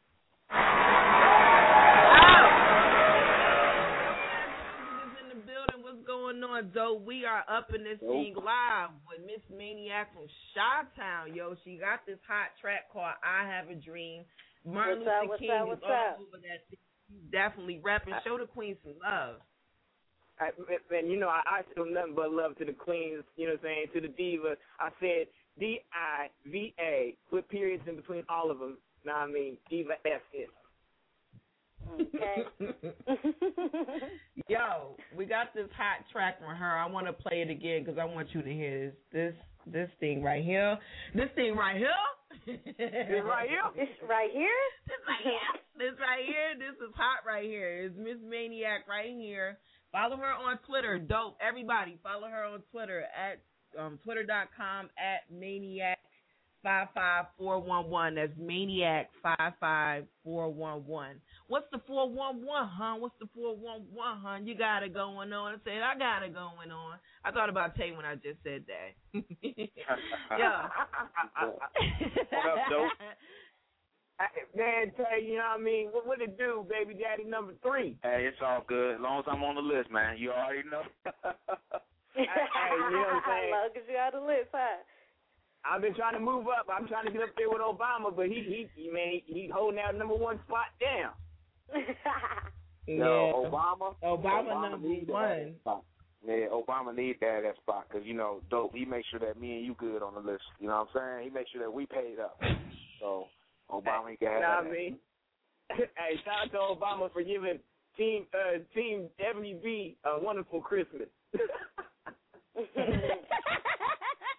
In the building, what's going on, Dope? We are up in this thing live with Miss Maniac from Chi-Town, yo. She got this hot track called I Have a Dream. Martin What's up, Luther what's King up, is what's all up? over that thing. Definitely rapping. Show the queen some love. I, man, you know, I, I show nothing but love to the queens, you know what I'm saying, to the diva. I said D I V A, put periods in between all of them. Know what I mean? Diva S S. Okay. Yo, we got this hot track from her. I want to play it again because I want you to hear this. This this thing right here. This thing right here. This right here. This right here. This right here. This right here. This is hot right here. It's Miss Maniac right here. Follow her on Twitter. Dope. Everybody, follow her on Twitter at um, twitter dot com at Maniac five five four one one. That's Maniac five five four one one. What's the four one one, huh? What's the four one one, huh? You got it going on. I said, I got it going on. I thought about Tay when I just said that. Yeah. What up, Dope? Man, Tay, you know what I mean? What would it do, baby daddy number three? Hey, it's all good. As long as I'm on the list, man. You already know. Hey, you know what I'm saying? Long as you on the list, huh? I've been trying to move up. I'm trying to get up there with Obama, but he, he, he man, he, he holding that number one spot down. Yeah. No, Obama. Obama, Obama number needs one. that spot. Yeah, Obama needs that that spot because you know, Dope. He makes sure that me and you good on the list. You know what I'm saying? He makes sure that we paid up. So Obama, he can have You know that. what I mean? Hey, shout out to Obama for giving Team uh, Team Ebony B a wonderful Christmas.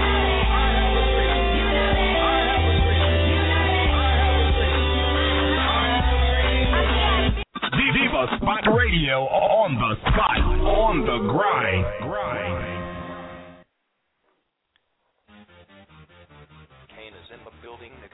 Diva Spot Radio on the spot, on the grind. grind. Kane is in the building, nigga.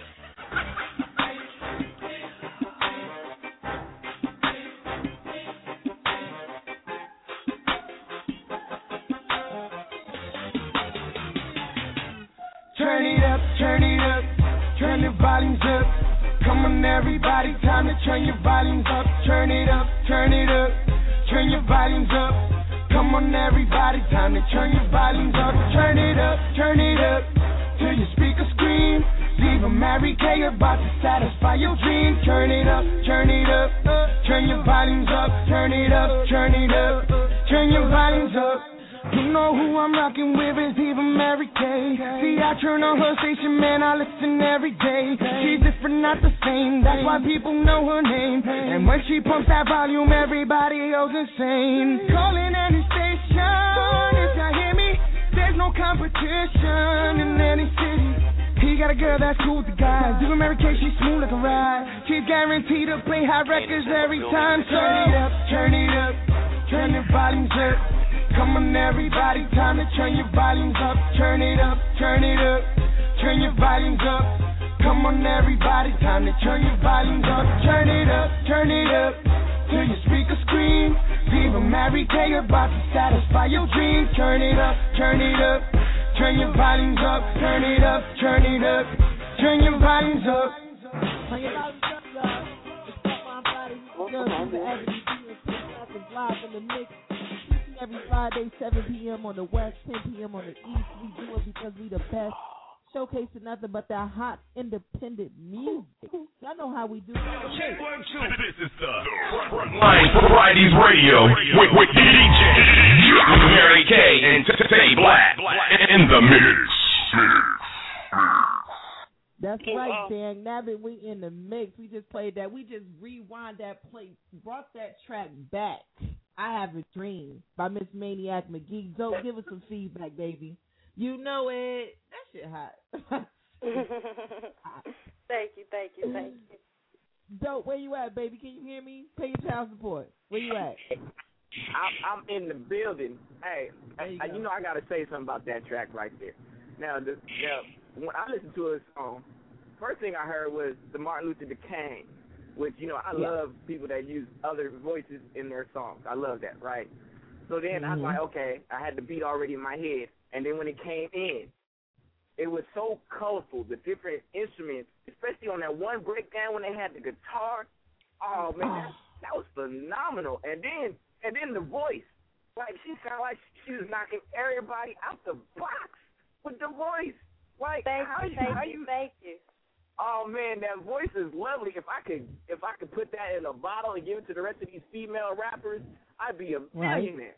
Turn it up, turn it up, turn the volumes up. Come on everybody, time to turn your volumes up. Turn it up, turn it up, turn your volumes up. Come on everybody, time to turn your volumes up. Turn it up, turn it up, till your speakers scream. Diva Mary K about to satisfy your dreams. Turn it up, turn it up, turn your volumes up. Turn it up, turn it up, turn your volumes up. You know who I'm rocking with is Diva Mary K. See, I turn on her station, man, I listen every day. She's different, not the same, that's why people know her name. And when she pumps that volume, everybody goes insane. Calling any station, if y'all hear me, there's no competition in any city. He got a girl that's cool with the guys. Diva Mary K, she's smooth like a ride. She's guaranteed to play high records every time. Turn it up, turn it up, turn the volumes up. Come on everybody, time to turn your volumes up. Turn it up, turn it up, turn your volumes up. Come on everybody, time to turn your volumes up. Turn it up, turn it up, till your speakers scream. Diva Mary K about to satisfy your dreams. Turn it up, turn it up, turn your volumes up. Turn it up, turn it up, turn your volumes up. Turn your volumes up, y'all. It's Frontline Fridays. Girls from the Ebony B and live in the mix. Every Friday, seven p.m. on the West, ten p.m. on the East. We do it because we the best. Showcasing nothing but that hot, independent music. Y'all know how we do it. Check one, two. This is the Frontline Fridays Radio with, with D J Mary K and Tay Black in the mix. That's right, Dan. Now that we in the mix, we just played that. We just rewind that play, brought that track back. I Have a Dream by Miss Maniac McGee. Dope, give us some feedback, baby. You know it. That shit hot. Thank you, thank you, thank you. Dope, where you at, baby? Can you hear me? Pay your child support. Where you at? I'm, I'm in the building. Hey, you, I, you know I got to say something about that track right there. Now, the, now, when I listened to a song, first thing I heard was the Martin Luther King. Which, you know, I yeah. love people that use other voices in their songs. I love that, right? So then mm-hmm. I was like, okay, I had the beat already in my head. And then when it came in, it was so colorful, the different instruments, especially on that one breakdown when they had the guitar. Oh, man, that, that was phenomenal. And then and then the voice. Like, she sounded like she was knocking everybody out the box with the voice. Like, thank how you, you, thank how you, you, thank you. Oh man, that voice is lovely. If I could, if I could put that in a bottle and give it to the rest of these female rappers, I'd be a millionaire.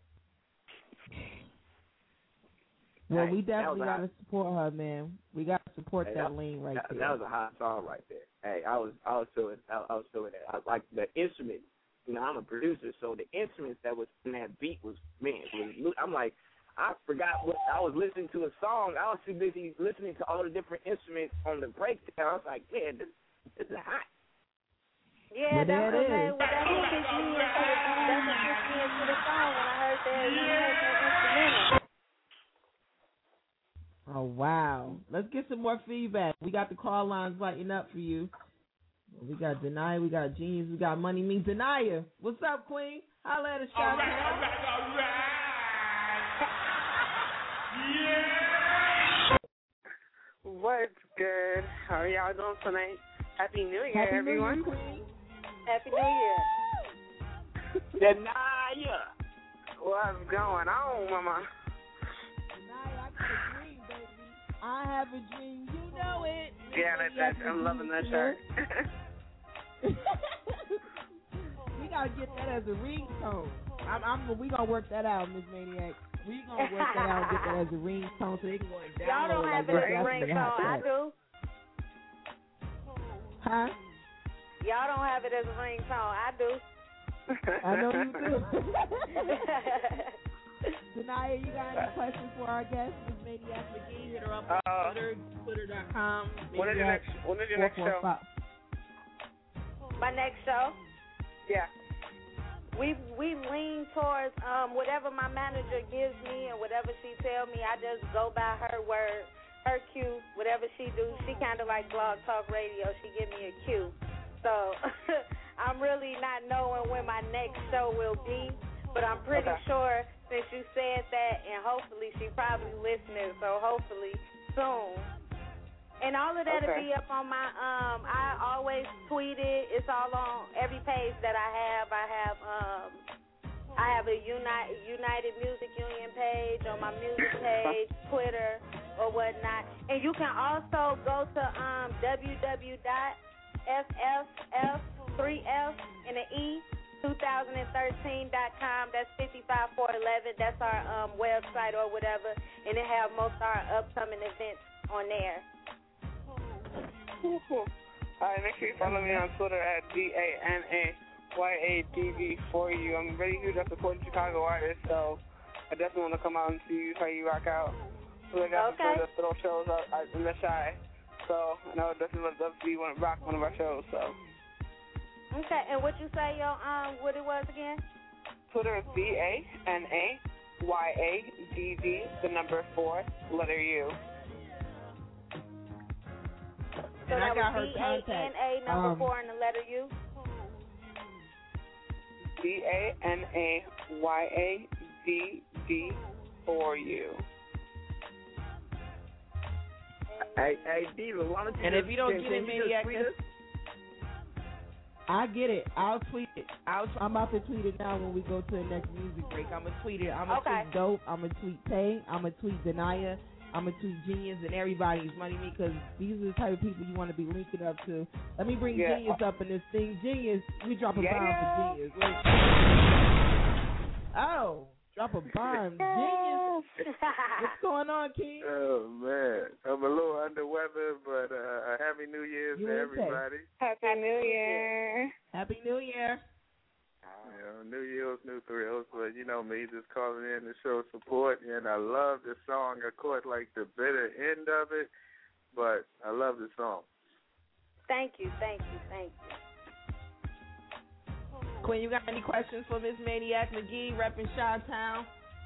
Right. Well, we definitely gotta support her, man. We gotta support hey, that, that lean right that, there. That was a hot song right there. Hey, I was, I was feeling, I, I was feeling that. I like the instruments. You know, I'm a producer, so the instruments that was in that beat was, man, was, I'm like. I forgot what I was listening to a song. I was too busy listening to all the different instruments on the breakdown. I was like, man, this, this is hot. Yeah, that's what made, well, that's what kicked me into the, that's what kicked me into the song when I heard that, when I heard that instrumental. Oh, wow. Let's get some more feedback. We got the call lines lighting up for you. We got Denia, we got Genius, we got Money Means Denia. What's up, Queen? Holla at us, all right, all right, all right. Yeah. What's good? How are y'all doing tonight? Happy New Year, Happy everyone. New Year, Happy New Year. Denia. What's going on, mama? Denia, I got a dream, baby. I have a dream. You know it. Yeah, that, that, I'm loving that shirt. We gotta get that as a ringtone. I'm, I'm, we gonna work that out, Miss Maniac. We gonna work that out and get that as a ringtone so they can go and download. Y'all don't have like it as a ringtone. I do. Huh? Y'all don't have it as a ringtone. I do. I know you do. Denia, you got any questions for our guest, Miss Maniac McGee? Hit her up on uh, Twitter, twitter dot com. When is your next, when is your next show? My next show? Yeah. We we lean towards um, whatever my manager gives me and whatever she tell me. I just go by her word, her cue. Whatever she do, she kind of like Blog Talk Radio. She give me a cue. So I'm really not knowing when my next show will be, but I'm pretty okay. sure since you said that, and hopefully she probably listening. So hopefully soon. And all of that will okay. be up on my, um, I always tweet it. It's all on every page that I have. I have, um, I have a United United Music Union page on my music page, Twitter, or whatnot. And you can also go to um, w w w dot f f f three f and an E twenty thirteen dot com. That's fifty-five four eleven. That's our um, website or whatever. And it have most of our upcoming events on there. Cool, cool. All right, make sure you follow me on Twitter at D A N A Y A D V for you. I'm really huge up supporting Chicago artists, so I definitely want to come out and see how you rock out. So I got okay. some little shows out in the Shy. So I know definitely would love to see you want to rock one of our shows. So. Okay, and what you say, yo, um, what it was again? Twitter is D A N A Y A D V, the number four, letter U. So and that I got was her D A N A number um, four and the letter U? D A N A Y A D V for you. Hey, hey, Diva, why don't you And just, if you don't can, get can it, you just Maniac, tweet just- us? I get it. I'll tweet it. I'll, I'm about to tweet it now when we go to the next music break. I'm going to tweet it. I'm going to Okay. tweet Dope. I'm going to tweet Tay. I'm going to tweet Denaya. I'm going to tweet Genius and everybody's Money Me because these are the type of people you want to be linking up to. Let me bring Yeah. Genius up in this thing. Genius, we drop a Yeah. bomb for Genius. Wait. Oh, drop a bomb. Genius. What's going on, King? Oh, man. I'm a little under weather, but uh, a happy New Year's You to okay? everybody. Happy New Year. Happy New Year. You know, New Year's, new thrills, but you know me, just calling in to show support, and I love the song. Of course, like the bitter end of it, but I love the song. Thank you, thank you, thank you. Quinn, you got any questions for Miss Maniac McGee, repping Chi-Town?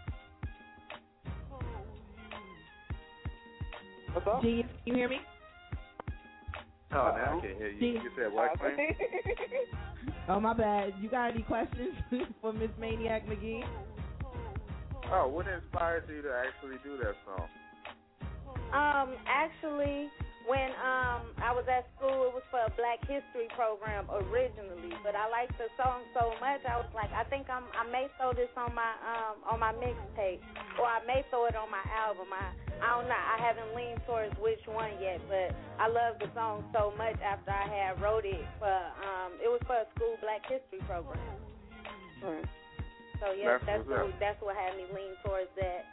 What's up? Genius, can you hear me? Oh, now I can't hear you. You said what, Quinn? Oh, my bad. You got any questions for Miss Maniac McGee? Oh, what inspired you to actually do that song? Um, actually, when um I was at school, it was for a Black History program originally, but I liked the song so much, I was like, I think I'm I may throw this on my um on my mixtape, or I may throw it on my album. I I don't know. I haven't leaned towards which one yet, but I love the song so much after I had wrote it for um it was for a school Black History program. Right. So yeah, That's that's what's what up. that's what had me lean towards that.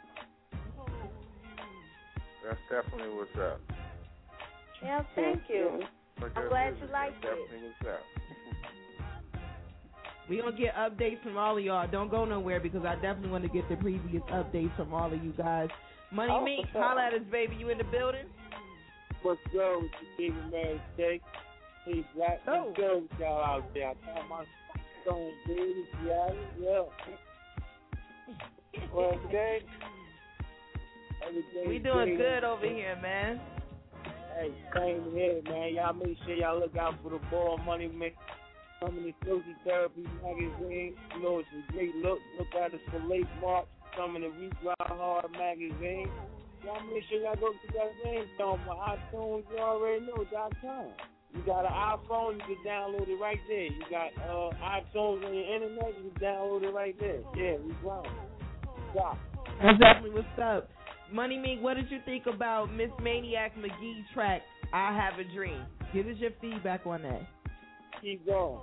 That's definitely what's up. Yeah, thank you. But I'm good glad music. you liked That's it. definitely what's up. We're going to get updates from all of y'all. Don't go nowhere because I definitely want to get the previous updates from all of you guys. Money Oh, Meek, for sure. holla at us, baby. You in the building? What's good with you, Stephen Mary K? Hey, Black, Oh. what's good with y'all out there? I thought my song, baby, yeah, yeah. Well, today, everything We doing great. good over here, man. Hey, same here, man. Y'all make sure y'all look out for the ball money, man. Coming to Filthy Therapy magazine. You know, it's a great look. Look at us for late March. Coming to We Ride Hard magazine. Y'all make sure y'all go to that thing on my iTunes. You already know dot com. You got an iPhone, you can download it right there. You got uh, iTunes on your internet, you can download it right there. Yeah, we grown. Stop. That's definitely what's up. Money Meek, what did you think about Miss Maniac McGee track, I Have a Dream? Give us your feedback on that. Keep going.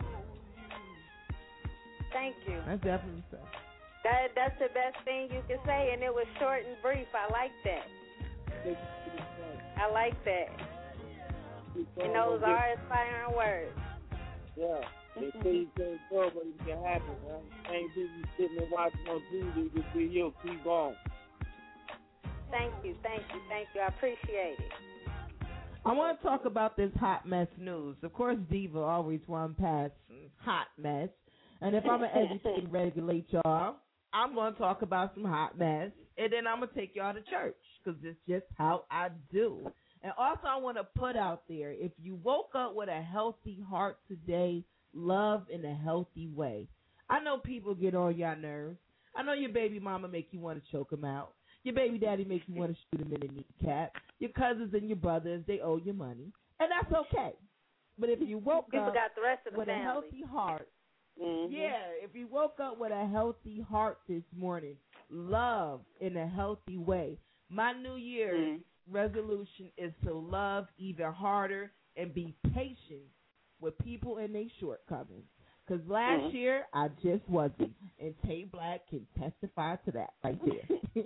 Thank you. That's definitely so. That that's the best thing you can say, and it was short and brief. I like that. I like that. And those are inspiring words. Yeah. They say you can't go, but it can happen, man. Ain't busy sitting and watching on T V. Just be you. Keep going. Thank you, thank you, thank you. I appreciate it. I want to talk about this hot mess news. Of course, Diva always run past hot mess. And if I'm going to educate and regulate y'all, I'm going to talk about some hot mess. And then I'm going to take y'all to church because it's just how I do. And also I want to put out there, if you woke up with a healthy heart today, love in a healthy way. I know people get on your nerves. I know your baby mama make you want to choke them out. Your baby daddy makes you want to shoot him in the kneecap. Your cousins and your brothers, they owe you money. And that's okay. But if you woke You up forgot the rest of the with family. a healthy heart, Mm-hmm. Yeah, if you woke up with a healthy heart this morning, love in a healthy way. My New Year's mm-hmm. resolution is to love even harder and be patient with people and their shortcomings. Because last mm-hmm. year, I just wasn't. And Tay Black can testify to that right there.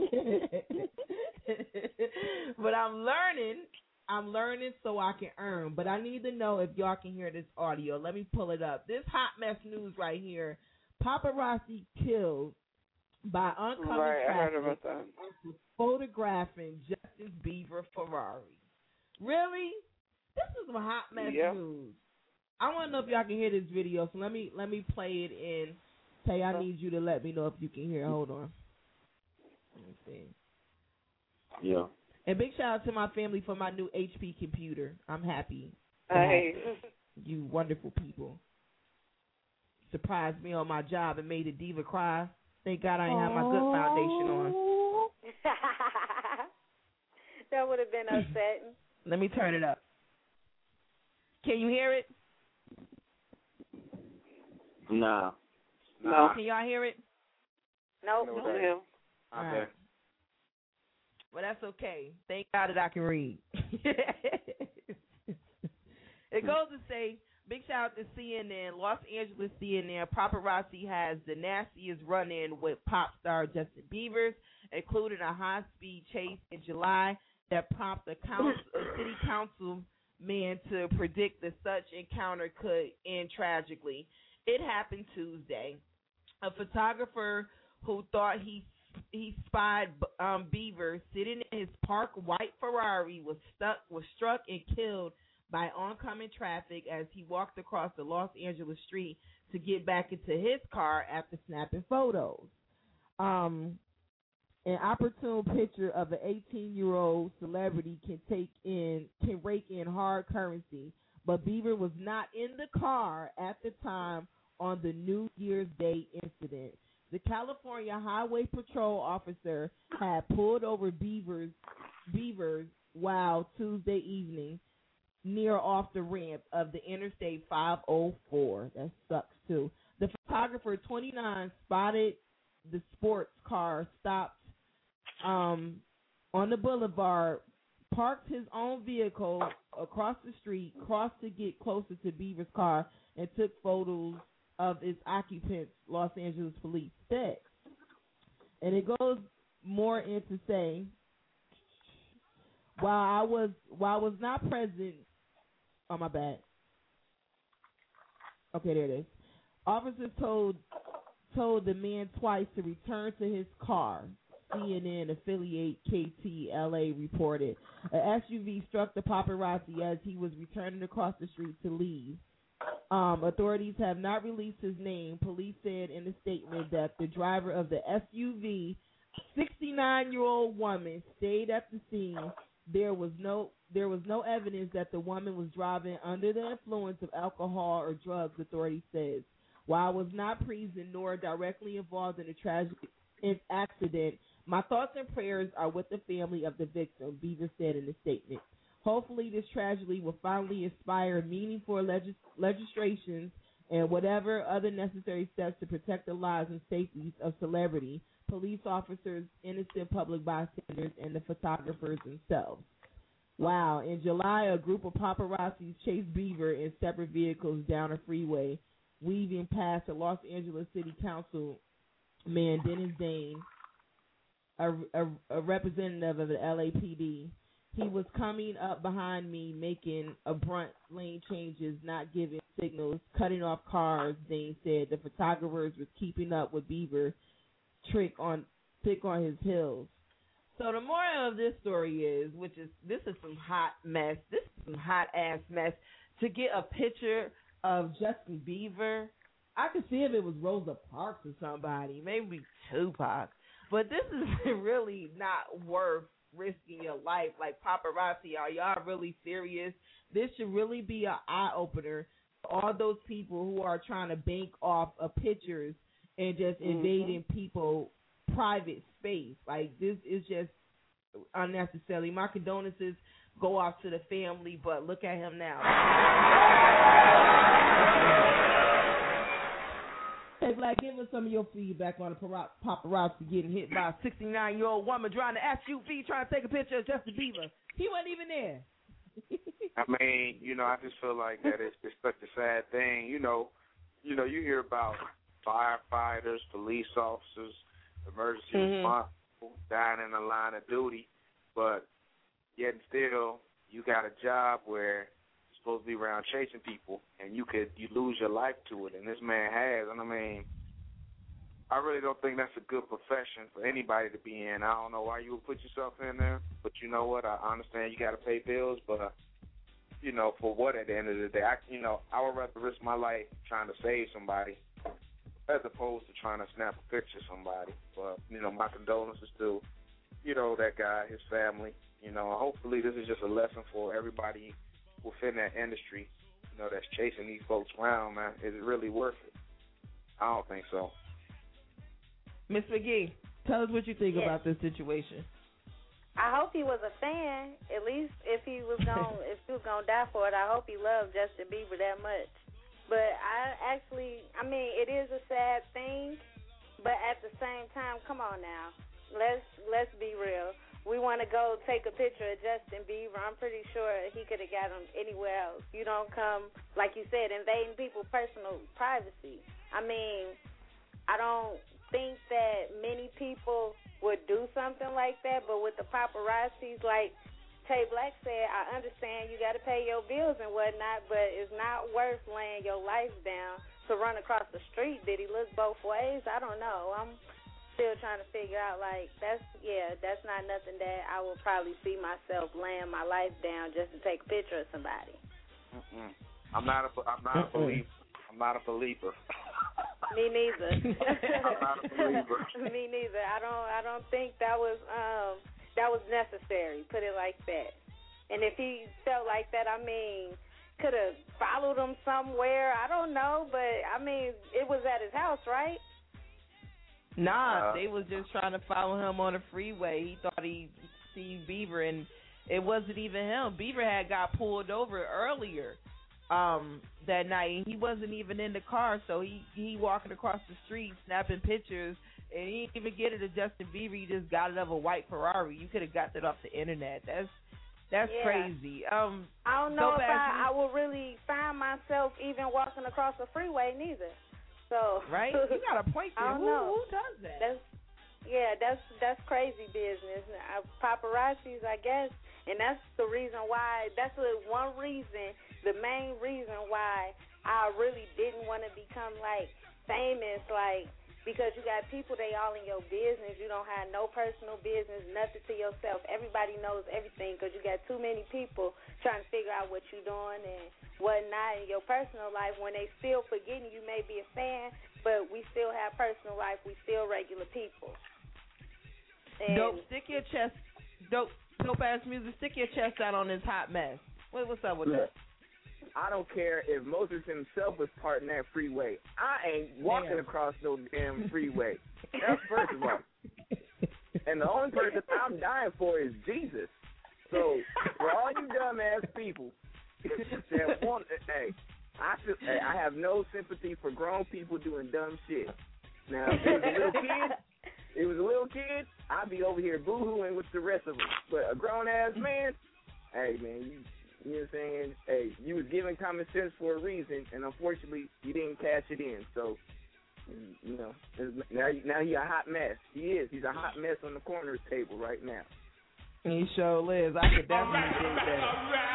But I'm learning. I'm learning so I can earn. But I need to know if y'all can hear this audio. Let me pull it up. This hot mess news right here. Paparazzi killed by oncoming right, traffic I heard about that. after photographing Justin Bieber Ferrari. Really? This is some hot mess yeah. news. I want to know if y'all can hear this video, so let me let me play it in. Tay, I need you to let me know if you can hear. Hold on. Let me see. Yeah. And big shout out to my family for my new H P computer. I'm happy. Hey. You wonderful people. Surprised me on my job and made a diva cry. Thank God I ain't have my good foundation on. That would have been upsetting. Let me turn it up. Can you hear it? Nah. No. Can y'all hear it? Nope. No. no. All right. Well, that's okay. Thank God that I can read. It goes to say, big shout out to C N N, Los Angeles C N N. Paparazzi has the nastiest run-in with pop star Justin Bieber, including a high-speed chase in July that prompted a, council, a city councilman to predict that such encounter could end tragically. It happened Tuesday. A photographer who thought he he spied um, Bieber sitting in his parked white Ferrari was stuck was struck and killed by oncoming traffic as he walked across the Los Angeles street to get back into his car after snapping photos. Um, an opportune picture of an eighteen-year-old celebrity can take in can rake in hard currency, but Bieber was not in the car at the time on the New Year's Day incident. The California Highway Patrol officer had pulled over Bieber's Bieber's while Tuesday evening near off the ramp of the Interstate five oh four. That sucks too. The photographer, twenty-nine, spotted the sports car stopped um, on the boulevard, parked his own vehicle across the street, crossed to get closer to Bieber's car, and took photos of its occupants, Los Angeles police said. And it goes more into saying, while I was while I was not present, oh my bad. Okay, there it is. Officers told told the man twice to return to his car. C N N affiliate K T L A reported. An S U V struck the paparazzi as he was returning across the street to leave. Um, authorities have not released his name. Police said in a statement that the driver of the S U V, sixty-nine-year-old woman, stayed at the scene. There was no there was no evidence that the woman was driving under the influence of alcohol or drugs, authorities said. While I was not present nor directly involved in the tragic accident, my thoughts and prayers are with the family of the victim, Bieber said in a statement. Hopefully this tragedy will finally inspire meaningful legis- legislations and whatever other necessary steps to protect the lives and safety of celebrity, police officers, innocent public bystanders, and the photographers themselves. Wow. In July, a group of paparazzis chased Bieber in separate vehicles down a freeway, weaving past the Los Angeles City Council man Dennis Dane, a, a, a representative of the L A P D. He was coming up behind me, making abrupt lane changes, not giving signals, cutting off cars, Dane said. The photographers was keeping up with Bieber trick on trick on his heels. So the moral of this story is, which is, this is some hot mess. This is some hot ass mess. To get a picture of Justin Bieber, I could see if it was Rosa Parks or somebody, maybe Tupac. But this is really not worth risking your life. Like, paparazzi, are y'all really serious? This should really be an eye-opener for all those people who are trying to bank off of pictures and just Mm-hmm. invading people's private space. Like, this is just unnecessary. My condolences go off to the family, but look at him now. Hey, Black, give us some of your feedback on the para- paparazzi getting hit by a sixty-nine-year-old woman driving an S U V trying to take a picture of Justin Bieber. He wasn't even there. I mean, you know, I just feel like that it's, it's such a sad thing. You know, you know, you hear about firefighters, police officers, emergency Mm-hmm. response people dying in the line of duty, but yet still you got a job where you're supposed to be around chasing people, and you could you lose your life to it, and this man has. And I mean, I really don't think that's a good profession for anybody to be in. I don't know why you would put yourself in there, but you know what? I understand you got to pay bills, but uh, you know, for what at the end of the day? I, you know, I would rather risk my life trying to save somebody as opposed to trying to snap a picture of somebody. But, you know, my condolences to, you know, that guy, his family. You know, hopefully this is just a lesson for everybody within that industry, you know, that's chasing these folks around, man. Is it really worth it? I don't think so. Miss McGee, tell us what you think Yes. about this situation. I hope he was a fan. At least if he was going, if he was gonna die for it, I hope he loved Justin Bieber that much. But I actually, I mean, it is a sad thing. But at the same time, come on now, let's let's be real. We want to go take a picture of Justin Bieber. I'm pretty sure he could have got him anywhere else. You don't come, like you said, invading people's personal privacy. I mean, I don't think that many people would do something like that, but with the paparazzis, like Tay Black said, I understand you got to pay your bills and whatnot, but it's not worth laying your life down to run across the street. Did he look both ways? I don't know. I'm still trying to figure out, like, that's, yeah, that's not nothing that I will probably see myself laying my life down just to take a picture of somebody. Mm-mm. I'm not a, I'm not a believer. I'm not a believer. Me neither. I'm not a believer. Me neither. I don't. I don't think that was um that was necessary. Put it like that. And if he felt like that, I mean, could have followed him somewhere. I don't know, but I mean, it was at his house, right? Nah, Uh, they was just trying to follow him on the freeway. He thought he see Bieber, and it wasn't even him. Bieber had got pulled over earlier um, that night, and he wasn't even in the car. So he he walking across the street, snapping pictures, and he didn't even get it to Justin Bieber. He just got it of a white Ferrari. You could have got that off the internet. That's that's Yeah. crazy. Um, I don't know dope if ass I, I will really find myself even walking across the freeway neither. So right? You got a point there. I don't Who, know. who does that? That's yeah, that's that's crazy business. Uh, Paparazzis, I guess, and that's the reason why. That's the one reason, the main reason why I really didn't want to become like famous, like. Because you got people, they all in your business. You don't have no personal business, nothing to yourself. Everybody knows everything because you got too many people trying to figure out what you're doing and whatnot in your personal life. When they still forgetting you may be a fan, but we still have personal life. We still regular people. And Dope, stick your chest. Dope, dope ass music. Stick your chest out on this hot mess. What, what's up with Look, that? I don't care if Moses himself was parting that freeway. I ain't walking Damn. across no damn freeway. That's first of all. And the only person I'm dying for is Jesus. So for all you dumbass people that want, hey, I feel, hey, I have no sympathy for grown people doing dumb shit. Now, if it was a little kid, it was a little kid, I'd be over here boo-hooing with the rest of them. But a grown ass man, hey man, you. You know what I'm saying? Hey, you was given common sense for a reason, and unfortunately, you didn't cash it in. So, you know, now now he a hot mess. He is. He's a hot mess on the corner table right now. He sure is. I could definitely dig that.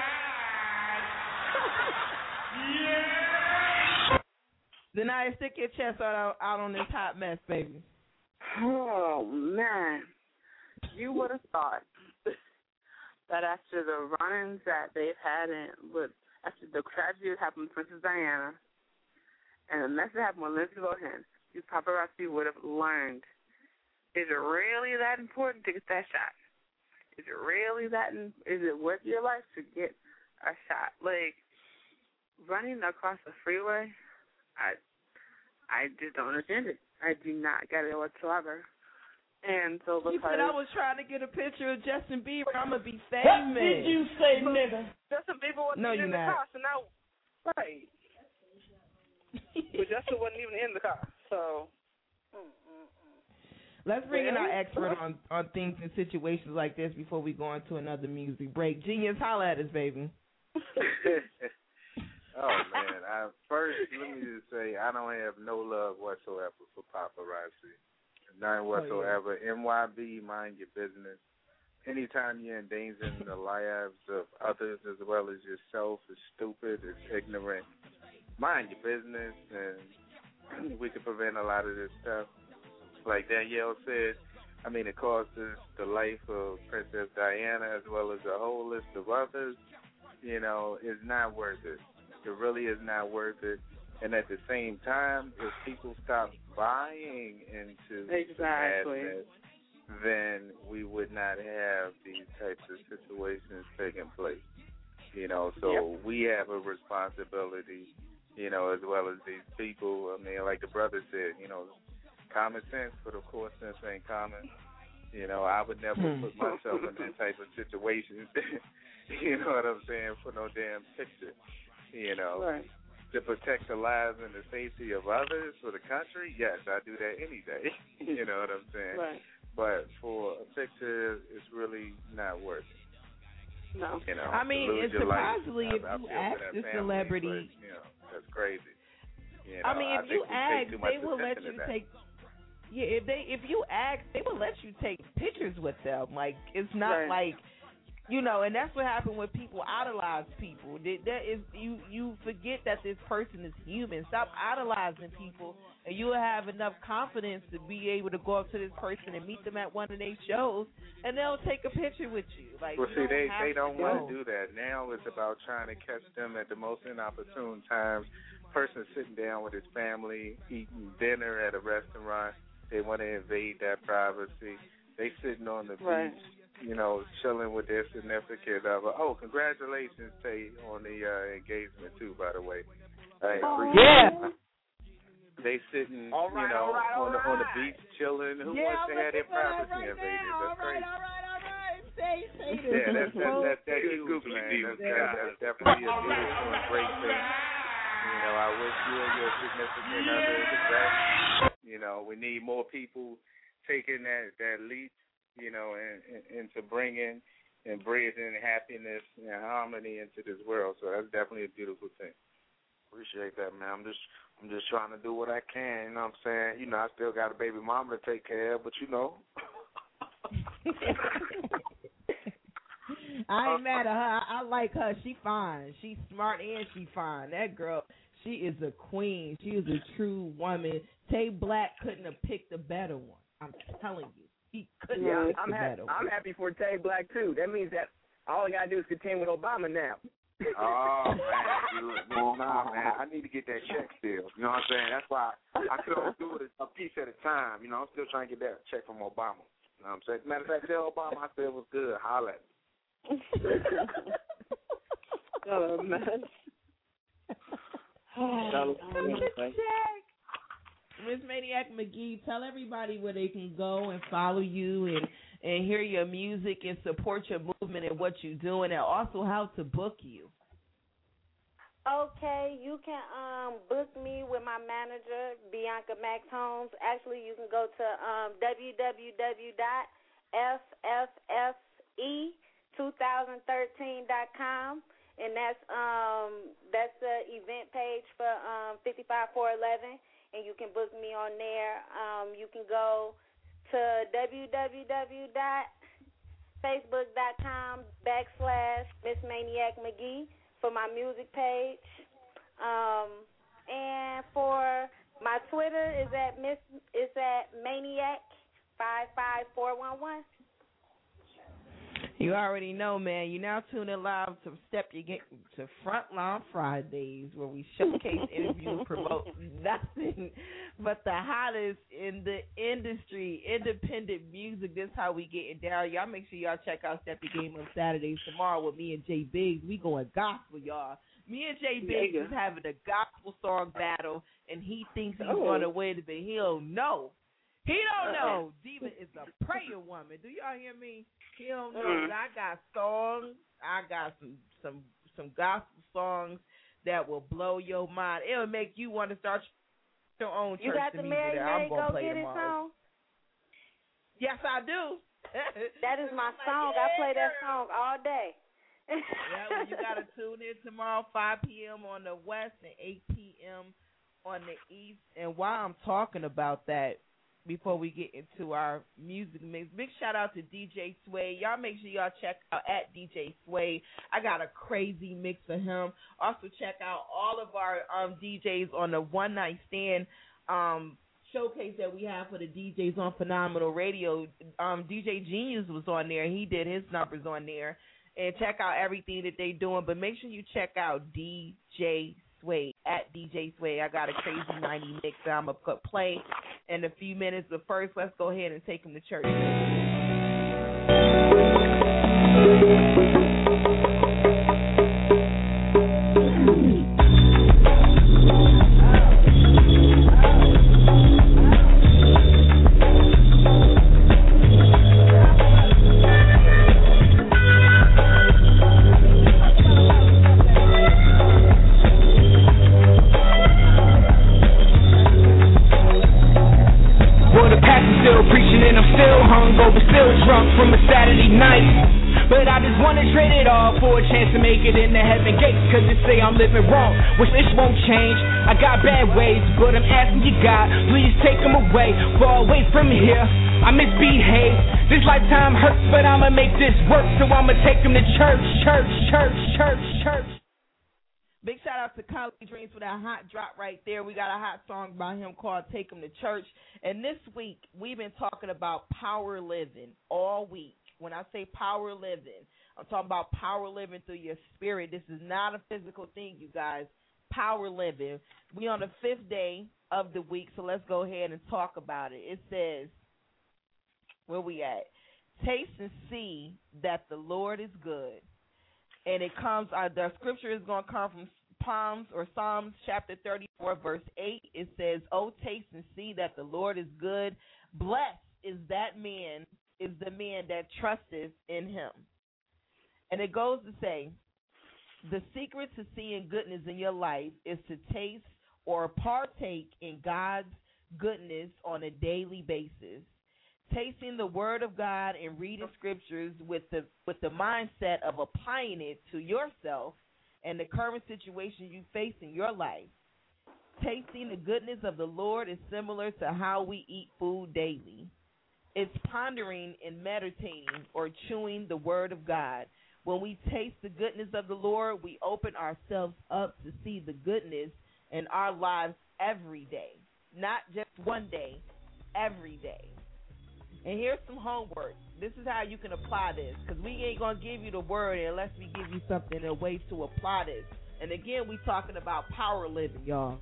Zanaya, stick your chest out, out on this hot mess, baby. Oh, man. You would have thought that after the run-ins that they've had in, with, after the tragedy that happened with Princess Diana and the mess that happened with Lindsay Lohan, these paparazzi would have learned, is it really that important to get that shot? Is it really that, in, is it worth your life to get a shot? Like, running across the freeway, I, I just don't understand it. I do not get it whatsoever. And so He because said I was trying to get a picture of Justin Bieber. I'm going to be famous. What did you say, nigga? Justin Bieber wasn't No, even you're in the not. car, so now, right. But Justin wasn't even in the car. So. Let's bring in our expert on, on things and situations like this before we go into another music break. Genius, holla at us, baby. Oh, man. I, first, let me just say, I don't have no love whatsoever for paparazzi. None whatsoever. Oh, yeah. N Y B, mind your business. Anytime you're endangering the lives of others as well as yourself is stupid, it's ignorant. Mind your business, and we can prevent a lot of this stuff. Like Danielle said, I mean, it cost us the life of Princess Diana as well as a whole list of others. You know, it's not worth it. It really is not worth it. And at the same time, if people stop buying into exactly. madness, then we would not have these types of situations taking place. You know, so yep. we have a responsibility, you know, as well as these people. I mean, like the brother said, you know, common sense, but of course sense ain't common. You know, I would never put myself in that type of situation. You know what I'm saying? For no damn picture. You know, right. To protect the lives and the safety of others for the country, yes, I do that any day. You know what I'm saying? Right. But for a picture, it's really not worth it. No. You know, I mean, it's supposedly if you ask the celebrity, but, you know, that's crazy. You know, I mean, if I you ask, they will let you that. take. Yeah, if they if you ask, they will let you take pictures with them. Like it's not right. like, you know, and that's what happened when people idolize people. That is, you you forget that this person is human. Stop idolizing people, and you will have enough confidence to be able to go up to this person and meet them at one of their shows, and they'll take a picture with you. Like, well, you see, they don't they don't want to do that. Now it's about trying to catch them at the most inopportune times. Person sitting down with his family, eating dinner at a restaurant. They want to invade that privacy. They sitting on the right. beach, you know, chilling with their significant other. Oh, congratulations, Tay, on the uh, engagement, too, by the way. Right. Oh, yeah. They sitting, all right, you know, all right, all on, the, right. on the beach chilling. Who yeah, wants I'm to have their privacy right invaded? Now. That's all crazy. right, all right, all right. Say, say this. Yeah, that's, that's, that's, that's huge, man. That's, that's, that's definitely a beautiful and great thing. You know, I wish you and your significant other the best. You know, we need more people taking that, that leap, you know, and, and, into bringing and breathing happiness and harmony into this world. So that's definitely a beautiful thing. Appreciate that, man. I'm just I'm just trying to do what I can, you know what I'm saying? You know, I still got a baby mama to take care of, but you know. I ain't mad at her. I, I like her. She fine. She's smart and she fine. That girl, she is a queen. She is a true woman. Tay Black couldn't have picked a better one. I'm telling you. He couldn't yeah, have picked I'm a happy, better one. I'm happy for Tay Black, too. That means that all I got to do is contend with Obama now. Oh, man. Well, nah, man. I need to get that check still. You know what I'm saying? That's why I could only do it a piece at a time. You know, I'm still trying to get that check from Obama. You know what I'm saying? Matter of fact, tell Obama I said it was good. Holla at me. Oh, man. Miss Maniac McGee, tell everybody where they can go and follow you and, and hear your music and support your movement and what you're doing, and also how to book you. Okay, you can um, book me with my manager, Bianca Max Holmes. Actually, you can go to um, w w w dot f f f e twenty thirteen dot com, and that's um that's the event page for um fifty-five four eleven, and you can book me on there. Um, you can go to w w w dot facebook dot com backslash Miss Maniac McGee for my music page. Um, and for my Twitter is at Miss is at Maniac five five four one one. You already know, man. You now tune in live to Step Your Game to Frontline Fridays, where we showcase, interview, promote nothing but the hottest in the industry, independent music. This is how we get it down. Y'all make sure y'all check out Step Your Game on Saturdays tomorrow with me and Jay Biggs. We going gospel, y'all. Me and Jay Biggs yeah. is having a gospel song battle, and he thinks he's oh. going to win, but he don't know. He don't know. Diva is a prayer woman. Do y'all hear me? He don't know mm. that I got songs. I got some some some gospel songs that will blow your mind. It'll make you want to start Your own You church got to the me Mary that Mary I'm gonna Go play Get It tomorrow. song? Yes, I do. That is my song. I play that song all day. Yeah, well, you got to tune in tomorrow, five p.m. on the west and eight p.m. on the east. And while I'm talking about that, before we get into our music mix, big shout out to D J Sway. Y'all make sure y'all check out at D J Sway. I got a crazy mix of him. Also check out all of our um, D Js on the One Night Stand um, showcase that we have for the D Js on Phenomenal Radio. Um, D J Genius was on there. He did his numbers on there. And check out everything that they doing. But make sure you check out D J Sway, at D J Sway. I got a crazy ninety mix that I'm going to play in a few minutes. But first, let's go ahead and take him to church. From a Saturday night, but I just wanna trade it all for a chance to make it in the heaven gates. Cause they say I'm living wrong, which this won't change. I got bad ways, but I'm asking you God, please take them away, far away from here. I misbehave, this lifetime hurts, but I'ma make this work. So I'ma take them to church, church, church, church, church. Big shout out to College Dreams for that hot drop right there. We got a hot song by him called Take 'Em to Church. And this week, we've been talking about power living all week. When I say power living, I'm talking about power living through your spirit. This is not a physical thing, you guys. Power living. We on the fifth day of the week, so let's go ahead and talk about it. It says, where we at? Taste and see that the Lord is good. And it comes, uh, the scripture is going to come from Psalms or Psalms chapter thirty-four, verse eight. It says, "Oh, taste and see that the Lord is good. Blessed is that man, is the man that trusteth in him." And it goes to say, the secret to seeing goodness in your life is to taste or partake in God's goodness on a daily basis. Tasting the word of God and reading scriptures with the with the mindset of applying it to yourself and the current situation you face in your life. Tasting the goodness of the Lord is similar to how we eat food daily. It's pondering and meditating or chewing the word of God. When we taste the goodness of the Lord, we open ourselves up to see the goodness in our lives every day, not just one day, every day. And here's some homework. This is how you can apply this, because we ain't going to give you the word unless we give you something, a way to apply this. And again, we talking about power living, y'all.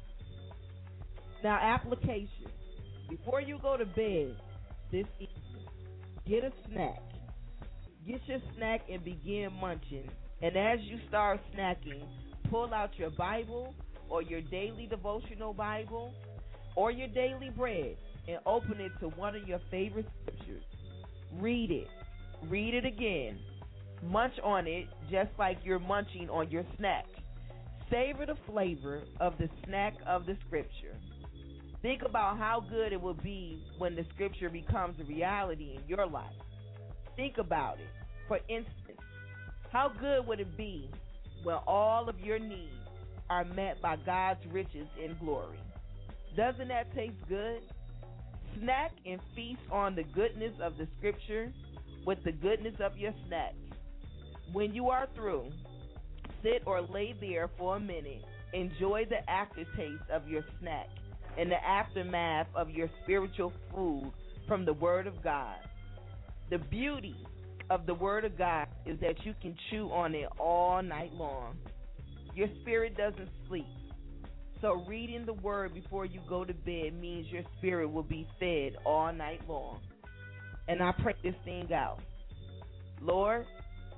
Now, application. Before you go to bed this evening, get a snack. Get your snack and begin munching. And as you start snacking, pull out your Bible or your daily devotional Bible or your daily bread and open it to one of your favorite scriptures. Read it. Read it again. Munch on it just like you're munching on your snack. Savor the flavor of the snack of the scripture. Think about how good it will be when the scripture becomes a reality in your life. Think about it. For instance, how good would it be when all of your needs are met by God's riches in glory? Doesn't that taste good? Snack and feast on the goodness of the scripture with the goodness of your snack. When you are through, sit or lay there for a minute. Enjoy the aftertaste of your snack and the aftermath of your spiritual food from the Word of God. The beauty of the Word of God is that you can chew on it all night long. Your spirit doesn't sleep. So reading the Word before you go to bed means your spirit will be fed all night long. And I pray this thing out. Lord,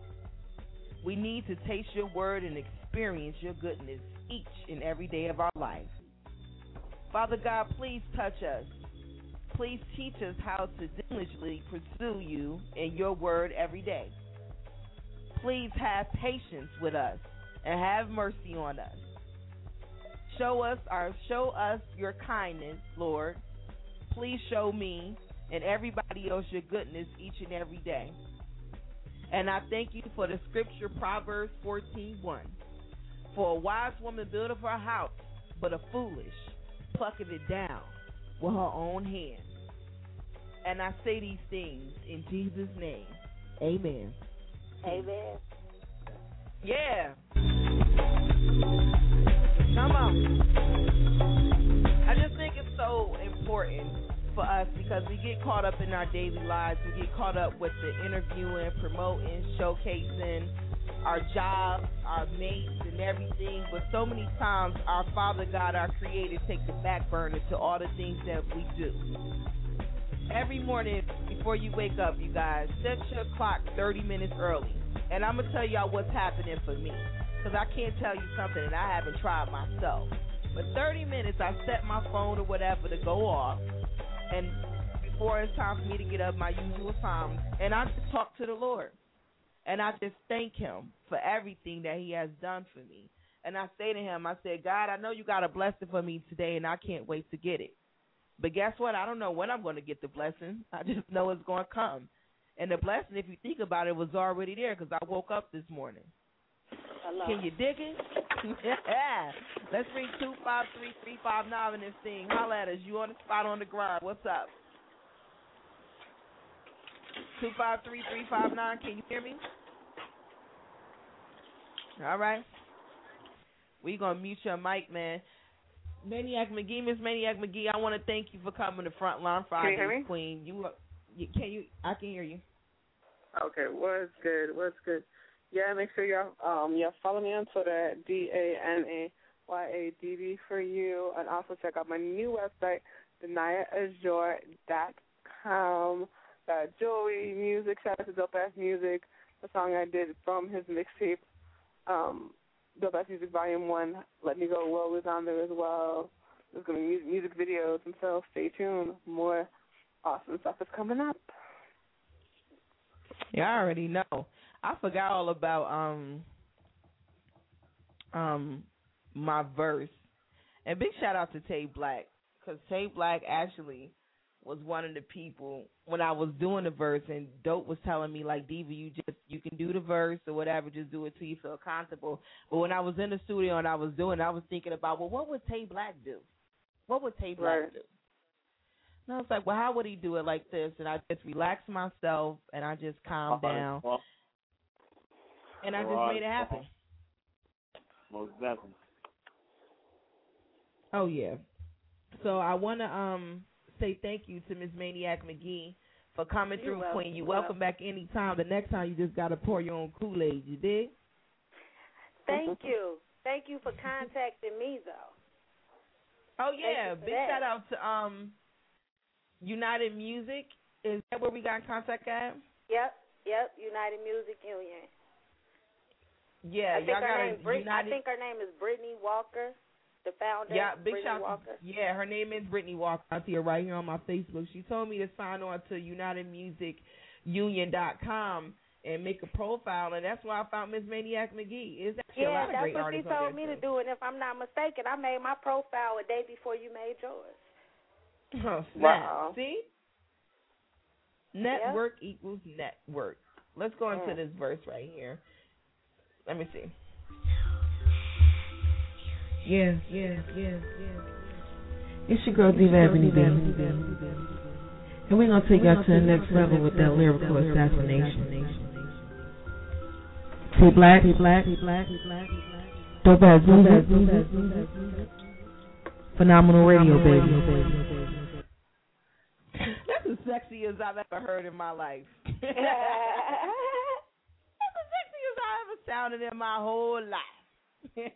we need to taste your Word and experience your goodness each and every day of our life. Father God, please touch us. Please teach us how to diligently pursue you and your word every day. Please have patience with us and have mercy on us. Show us our show us your kindness, Lord. Please show me and everybody else your goodness each and every day. And I thank you for the scripture, Proverbs fourteen one. For a wise woman buildeth her house, but a foolish plucketh it down with her own hands. And I say these things in Jesus' name. Amen. Amen. Yeah. Come on. I just think it's so important for us because we get caught up in our daily lives. We get caught up with the interviewing, promoting, showcasing our jobs, our mates, and everything. But so many times our Father God, our Creator, takes the back burner to all the things that we do. Every morning before you wake up, you guys, set your clock thirty minutes early. And I'm going to tell y'all what's happening for me because I can't tell you something that I haven't tried myself. But thirty minutes, I set my phone or whatever to go off. And before it's time for me to get up, my usual time, and I just talk to the Lord. And I just thank him for everything that he has done for me. And I say to him, I say, God, I know you got a blessing for me today, and I can't wait to get it. But guess what? I don't know when I'm going to get the blessing. I just know it's going to come. And the blessing, if you think about it, was already there because I woke up this morning. Hello. Can you dig it? Yeah. Let's bring two five three three five nine in this thing. Holla at us. You on the spot on the grind. What's up? two five three three five nine. Can you hear me? All right. We going to mute your mic, man. Maniac McGee, Miss Maniac McGee, I want to thank you for coming to Frontline Fridays, Can you hear me? Queen. You, you can you? I can hear you. Okay, what's good? What's good? Yeah, make sure y'all um yeah follow me on Twitter at D A N A Y A D B for you, and also check out my new website, Denia Azure dot com. Got jewelry, music, shout out to Dope Ass Music, the song I did from his mixtape, um, Dope Ass Music Volume One. Let Me Go Well is on there as well. There's gonna be music videos, and so stay tuned. More awesome stuff is coming up. Yeah, I already know. I forgot all about um um my verse. And big shout out to Tay Black, because Tay Black actually was one of the people when I was doing the verse, and Dope was telling me, like, Diva, you just you can do the verse or whatever, just do it till you feel comfortable. But when I was in the studio and I was doing it, I was thinking about, well, what would Tay Black do? What would Tay Black Right. do? And I was like, well, how would he do it like this? And I just relaxed myself, and I just calmed down, and I just made it happen. Most definitely. Oh, yeah. So I want to um say thank you to Miss Maniac McGee for coming You're through, welcome. Queen. You're welcome back anytime. The next time, you just got to pour your own Kool-Aid. You dig? Thank you. Thank you for contacting me, though. Oh, yeah. you for Big that. shout out to um United Music. Is that where we got in contact at? Yep, yep, United Music Union. Yeah, I think y'all her got name a Brit- I United. think her name is Brittany Walker, the founder. Yeah, big Brittany shout. Walker. Yeah, her name is Brittany Walker. I see her right here on my Facebook. She told me to sign on to United Music Union dot com and make a profile, and that's why I found Miss Maniac McGee. Is actually a Yeah, lot of that's great what she artists on told there, me to too. do, and if I'm not mistaken, I made my profile a day before you made yours. Oh, snap. Wow. See? Network equals network. Let's go into Mm. this verse right here. Let me see. Yeah, yeah, yeah, yeah. It's your girl Diva Ebony B. And we're going to take y'all to the next level with that lyrical assassination. T Black, T Black, T Black, T Black. Dope ass music. Phenomenal radio, baby. That's as sexy as I've ever heard in my life. That's as sexy as I ever sounded in my whole life.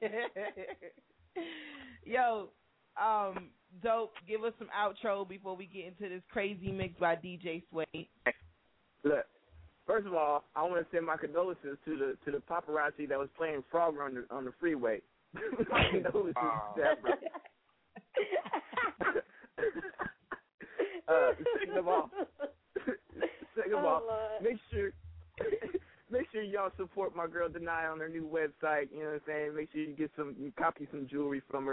Yo, um, Dope, give us some outro before we get into this crazy mix by D J Sway. Look, first of all, I want to send my condolences to the to the paparazzi that was playing Frogger on the on the freeway. My condolences to that, bro. uh, second of all, second of all, Oh, make sure make sure y'all support my girl Denia on her new website. You know what I'm saying? Make sure you get some, you copy some jewelry from her.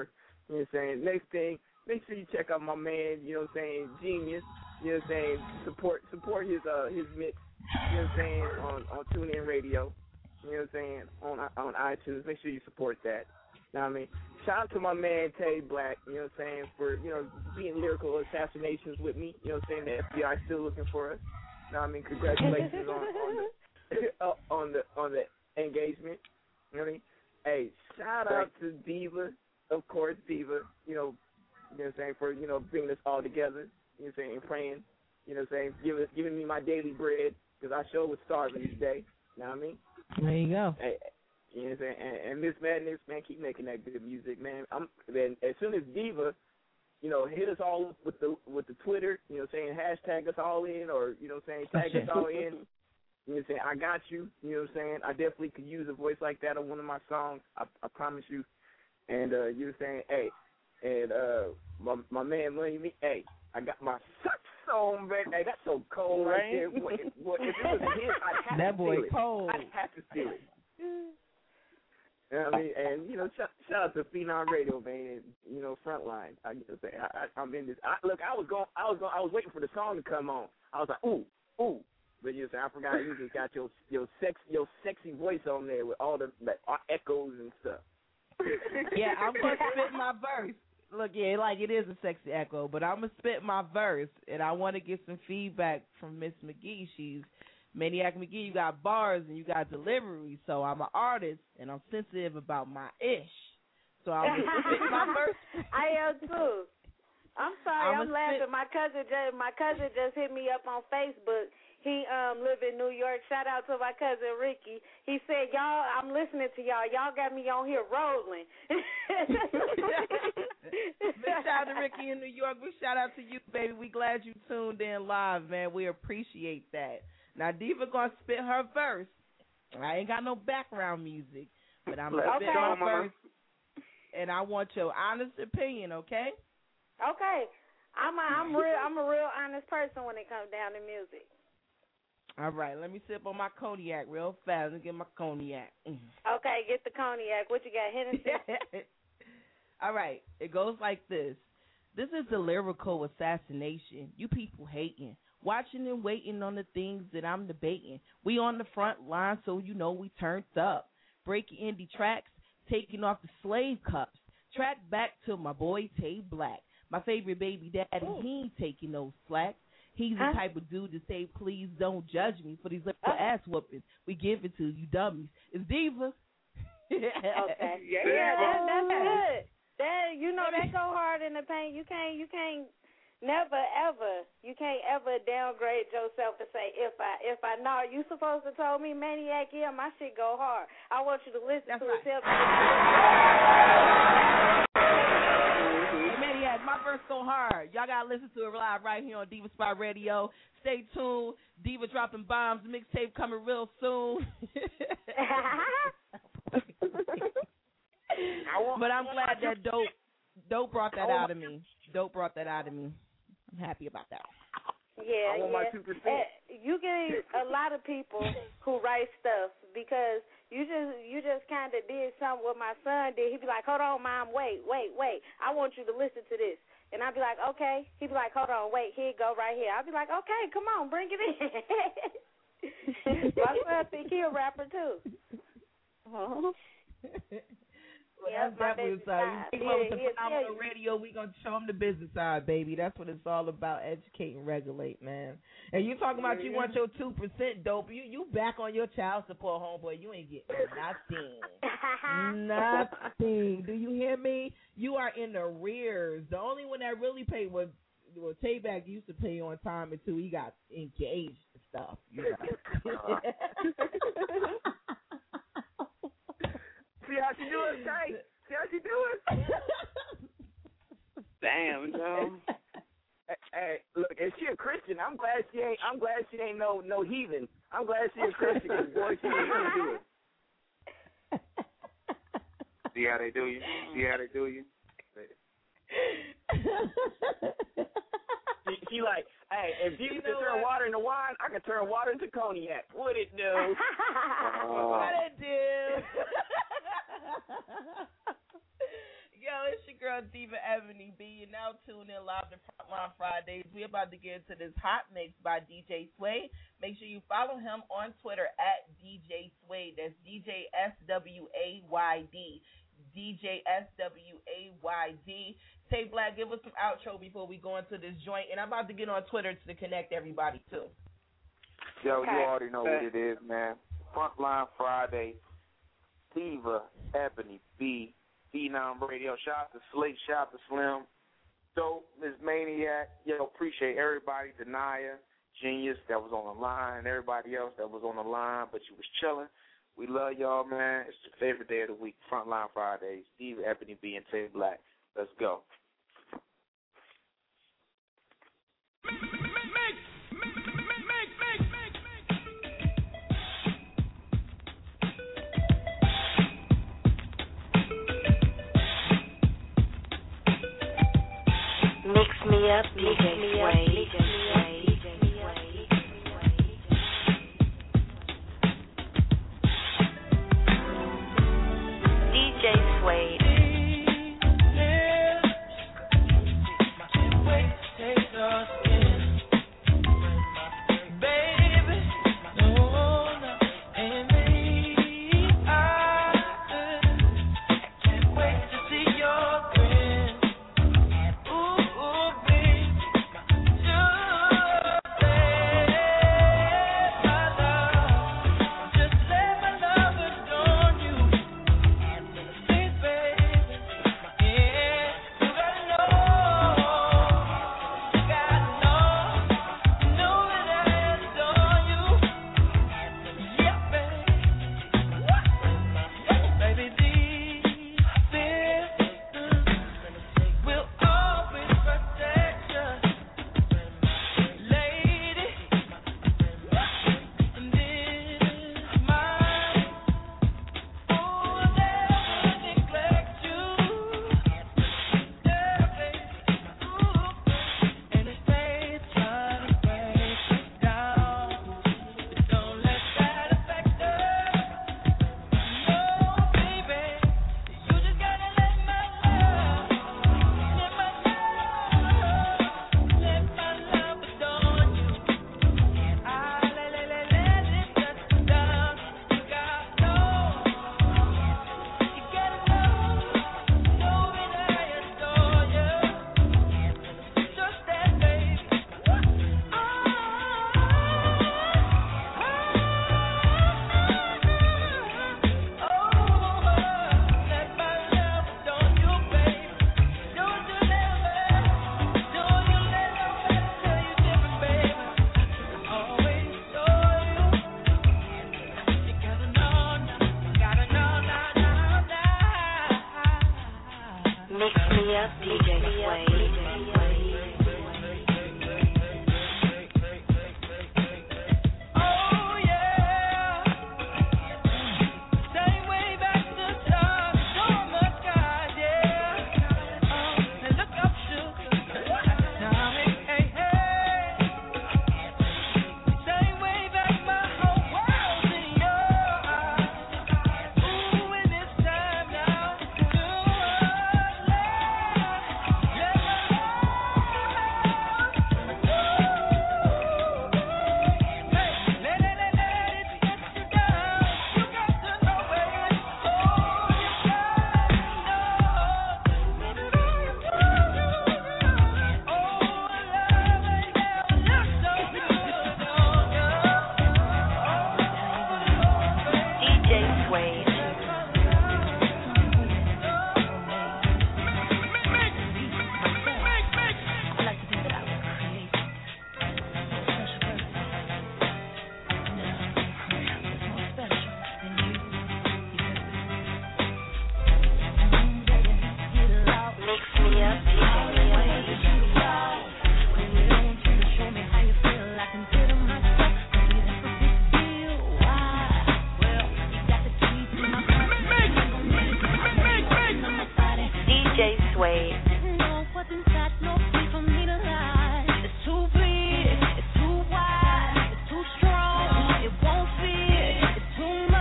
You know what I'm saying? Next thing, make sure you check out my man, you know what I'm saying, Genius. You know what I'm saying? Support support his uh his mix, you know what I'm saying, on, on TuneIn Radio. You know what I'm saying? On on iTunes. Make sure you support that. You know what I mean? Shout out to my man Tay Black, you know what I'm saying, for, you know, being lyrical assassinations with me. You know what I'm saying? The F B I still looking for us. You know what I mean? Congratulations on on the uh, on the on the engagement. You know what I mean? Hey, shout out to Diva, of course, Diva, you know, you know what I'm saying, for, you know, bringing us all together, you know what I'm saying, and praying, you know what I'm saying, giving, giving me my daily bread, because I sure was starving this day, you know what I mean? There you go. Hey, you know what I'm saying, and, and Miss Madness, man, keep making that good music, man. I'm then as soon as Diva, you know, hit us all up with the with the Twitter, you know what I'm saying, hashtag us all in, or, you know what I'm saying, tag us all in. You know what I'm saying? I got you. You know what I'm saying? I definitely could use a voice like that on one of my songs. I, I promise you. And uh, you were saying, hey, and uh, my my man Money Me, hey, I got my such song, man. Hey, that's so cold right, right there. Boy, if, boy, if it was his, I'd have that to boy steal it. cold. I'd have to steal it. You know what I mean? And, you know, shout, shout out to Phenom Radio, man. And, you know, Frontline. I just say, I, I, I'm in this. I, look, I was going, I was going, I was waiting for the song to come on. I was like, ooh, ooh. But you know, I forgot you just got your your sex your sexy voice on there with all the like, echoes and stuff. Yeah, I'm gonna spit my verse. Look, yeah, like it is a sexy echo, but I'm gonna spit my verse, and I want to get some feedback from Miss McGee. She's Maniac McGee. You got bars and you got delivery, so I'm an artist and I'm sensitive about my ish. So I'm gonna spit my verse. I am too. I'm sorry, I'm, I'm laughing. spit- My cousin just my cousin just hit me up on Facebook. He um live in New York. Shout out to my cousin Ricky. He said, y'all, I'm listening to y'all. Y'all got me on here rolling. Big shout out to Ricky in New York. Big shout out to you, baby. We glad you tuned in live, man. We appreciate that. Now, Diva gonna spit her verse. I ain't got no background music, but I'm gonna okay. spit my verse, and I want your honest opinion, okay? Okay. I'm a, I'm real. I'm a real honest person when it comes down to music. All right, let me sip on my cognac real fast and get my cognac. Okay, get the cognac. What you got, Hennessy? All right, it goes like this. This is the lyrical assassination. You people hating, watching and waiting on the things that I'm debating. We on the front line, so you know we turned up. Breaking indie tracks, taking off the slave cups. Track back to my boy Tay Black. My favorite baby daddy, Ooh. he ain't taking no slack. He's huh? the type of dude to say, please don't judge me for these little uh. ass whoopings we give it to you dummies. It's Diva. Okay. Yeah, yeah that, that's good. That you know that go hard in the paint. You can't you can't never ever you can't ever downgrade yourself to say if I if I know you supposed to told me Maniac, yeah, my shit go hard. I want you to listen that's to right. it. Maniac, my verse go hard. Y'all gotta listen to it live right here on Diva Spot Radio. Stay tuned. Diva dropping bombs. Mixtape coming real soon. But I'm glad that Dope Dope brought that out of me. Dope brought that out of me. I'm happy about that. Yeah, I want yeah. my two percent. You get a lot of people who write stuff because you just you just kind of did something what my son did. He'd be like, hold on, Mom, wait, wait, wait. I want you to listen to this. And I'd be like, okay. He'd be like, hold on, wait, here you go right here. I'd be like, okay, come on, bring it in. My son think he a rapper, too. Uh-huh. Well, yeah, that's definitely so. We yeah, with the yeah, phenomenal yeah. radio. We gonna show them the business side, baby. That's what it's all about. Educate and regulate, man. And you talking about you want your two percent dope? You you back on your child support, homeboy? You ain't getting nothing, nothing. Do you hear me? You are in the rears. The only one that really paid was well, Tayback used to pay on time until he got engaged and stuff. You know? See how she do it, Tay? See how she do it? Damn, Joe. Hey, hey, look, if she a Christian, I'm glad she ain't. I'm glad she ain't no no heathen. I'm glad she a Christian. Cause boy, she ain't gonna do it. See how they do you? See how they do you? she, she like, hey, if you, you can know turn what? water into wine, I can turn water into cognac. What it do? Oh. What it do? Yo, it's your girl girl, Diva Ebony B. You're now tuned in live to Frontline Fridays. We're about to get into this hot mix by D J Sway. Make sure you follow him on Twitter at D J Sway. That's D J S W A Y D. D J S W A Y D. Tay Black, give us some outro before we go into this joint. And I'm about to get on Twitter to connect everybody, too. Yo, you already know what it is, man. Frontline Friday, Diva, Ebony B, Phenom Radio. Shout out to Slick, shout out to Slim, Dope, Miss Maniac. Yo, appreciate everybody, Denia, Genius that was on the line, and everybody else that was on the line, but you was chilling. We love y'all, man. It's the favorite day of the week, Frontline Fridays. Diva, Ebony B, and Tay Black. Let's go. Mix me up, D J Sway. D J Sway. D J Sway.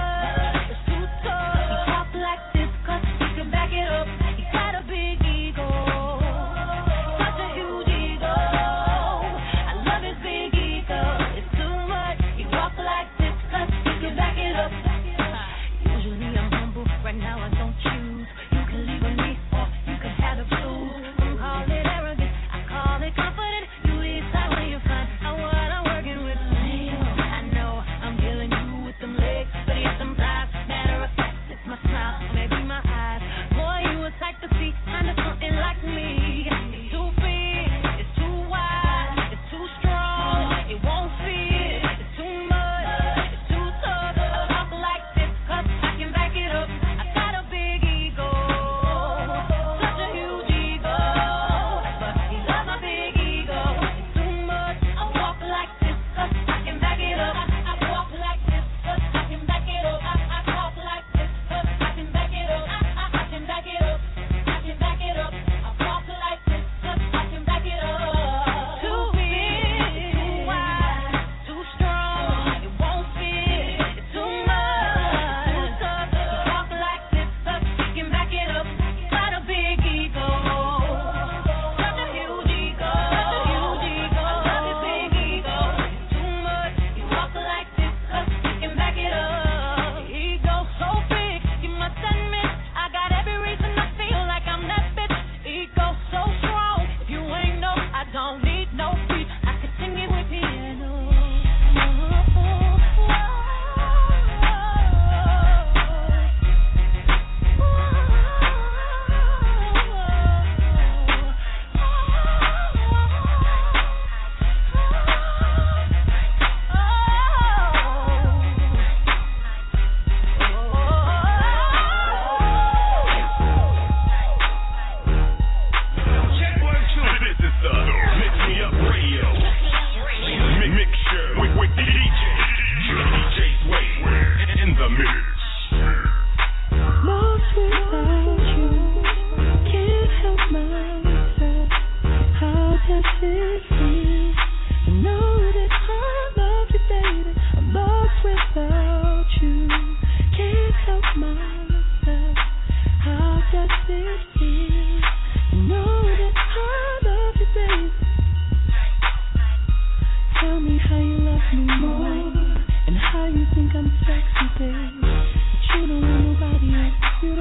Back it up, you got a big ego.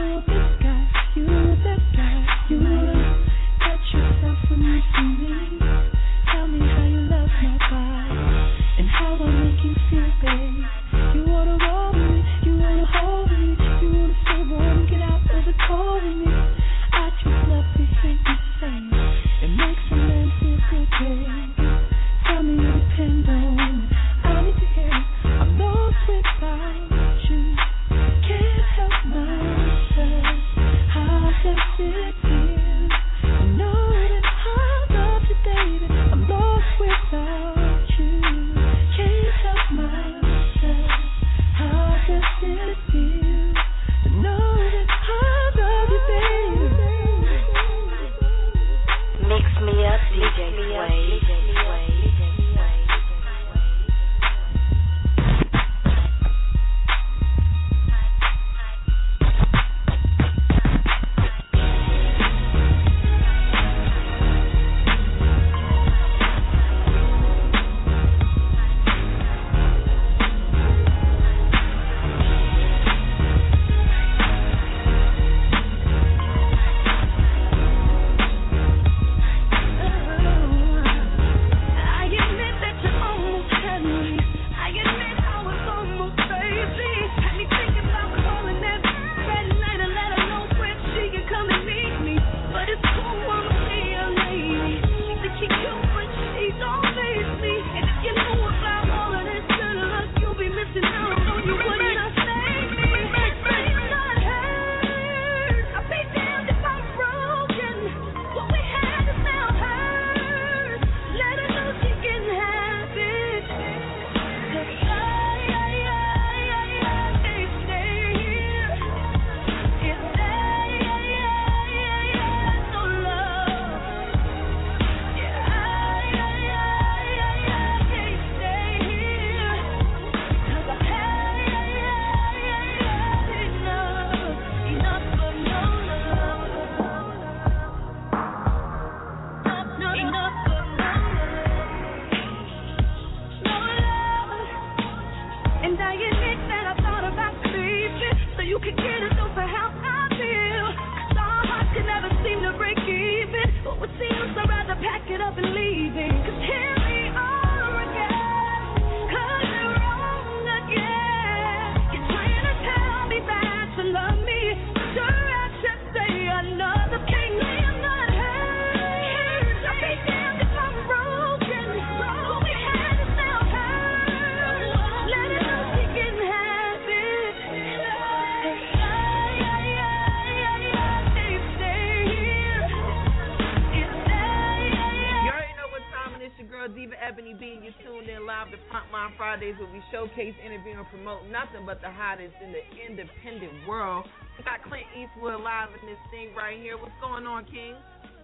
Showcase, interview, and promote nothing but the hottest in the independent world. We got Clint Eastwood live in this thing right here. What's going on, King?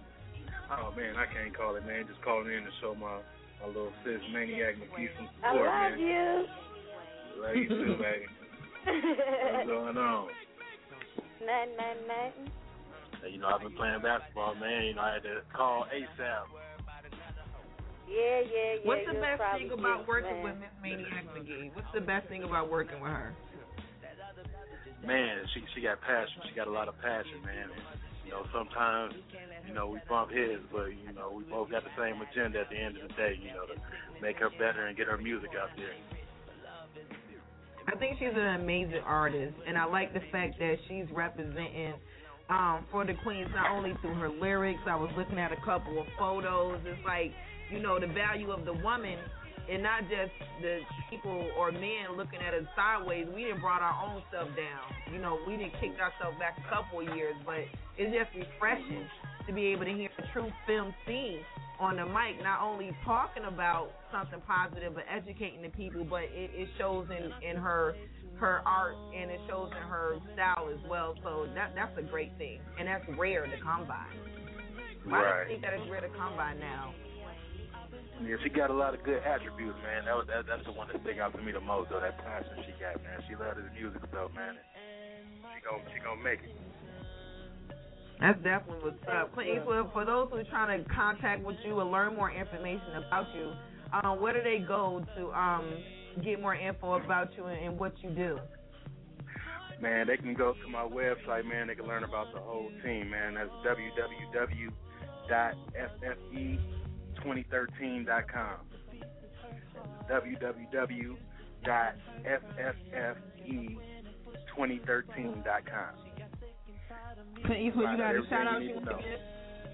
Oh, man, I can't call it, man. Just calling in to show my, my little sis, Maniac McGee, some I support, love man. you. Love you too, baby. What's going on? Nothing, nothing, nothing. Hey, you know, I've been playing basketball, man. You know, I had to call ASAP. Yeah, yeah, yeah. What's the you're best thing probably about cute, working man. with Miss Maniac McGee? What's the best thing about working with her? Man, she she got passion. She got a lot of passion, man. You know, sometimes, you know, we bump heads, but, you know, we both got the same agenda at the end of the day, you know, to make her better and get her music out there. I think she's an amazing artist, and I like the fact that she's representing um, for the Queens not only through her lyrics. I was looking at a couple of photos. It's like, you know, the value of the woman and not just the people or men looking at us sideways. We done brought our own stuff down. You know, we done kicked ourselves back a couple of years, but it's just refreshing to be able to hear a true film scene on the mic, not only talking about something positive but educating the people, but it, it shows in, in her her art and it shows in her style as well. So that that's a great thing, and that's rare to come by. Why Right. do you think that it's rare to come by now? Yeah, she got a lot of good attributes, man. That was that, that's the one that stick out to me the most, though. That passion she got, man. She loves the music stuff, man. She gon' she gonna make it. That's definitely what's up. Clint Eastwood, for those who are trying to contact with you or learn more information about you, um, where do they go to um, get more info about you and, and what you do? man, they can go to my website, man. They can learn about the whole team, man. That's w w w dot f f e twenty thirteen dot com. w w w dot f f f e twenty thirteen dot com. Clint Eastwood, you got any shout-outs you want to give?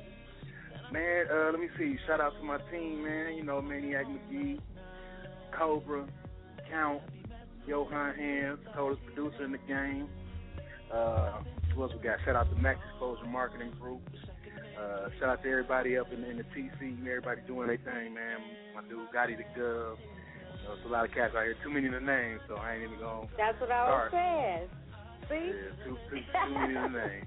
Man, uh, let me see. Shout out to my team, man. You know, Maniac McGee, Cobra, Count, Johan Hands, coldest producer in the game. Uh, who else we got? Shout out to Max Exposure Marketing Group. Uh, shout out to everybody up in, in the T C, everybody doing their thing, man. My dude Gotti the Gov. Uh, there's a lot of cats out here. Too many to name, so I ain't even going to That's what I was saying. See? Yeah, too, too, too many to name.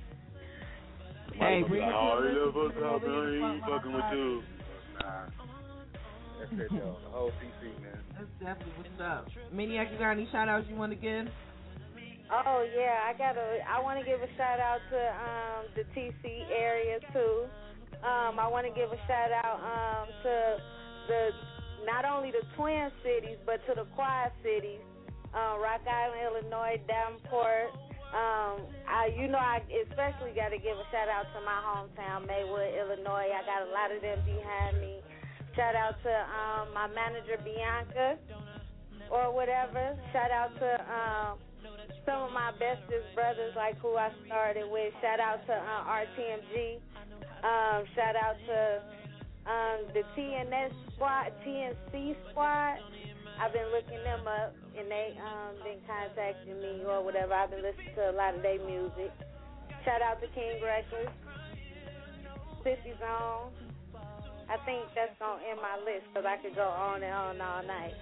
Hey, bring it like, to oh, the yeah, list. what's up, man? Bring He it fucking with up. you. Nah. That's it, though. The whole T C, man. That's definitely what's up. Maniac, you got any shout-outs you want to give? Oh yeah, I gotta. I want to give a shout out to um, the T C area too. Um, I want to give a shout out um, to the not only the Twin Cities but to the Quad Cities, uh, Rock Island, Illinois, Davenport. Um, I, you know, I especially got to give a shout out to my hometown, Maywood, Illinois. I got a lot of them behind me. Shout out to um, my manager Bianca or whatever. Shout out to um, some of my bestest brothers, like who I started with. Shout out to uh, R T M G. Um, shout out to um, the T N S squad, T N C squad. I've been looking them up, and they um, been contacting me or whatever. I've been listening to a lot of their music. Shout out to King Records, Sissy Zone. I think that's going to end my list because I could go on and on all night.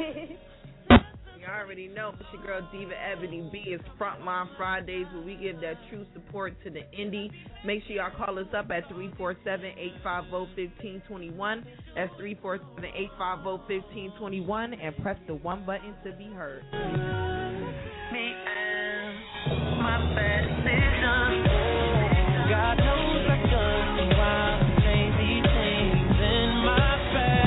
You already know it's your girl Diva Ebony B. It's Frontline Fridays where we give that true support to the indie. Make sure y'all call us up at three four seven, eight five zero, one five two one. That's three four seven, eight five zero, one five two one and press the one button to be heard. Me and my bad decision. God knows I've done wild, crazy things in my past.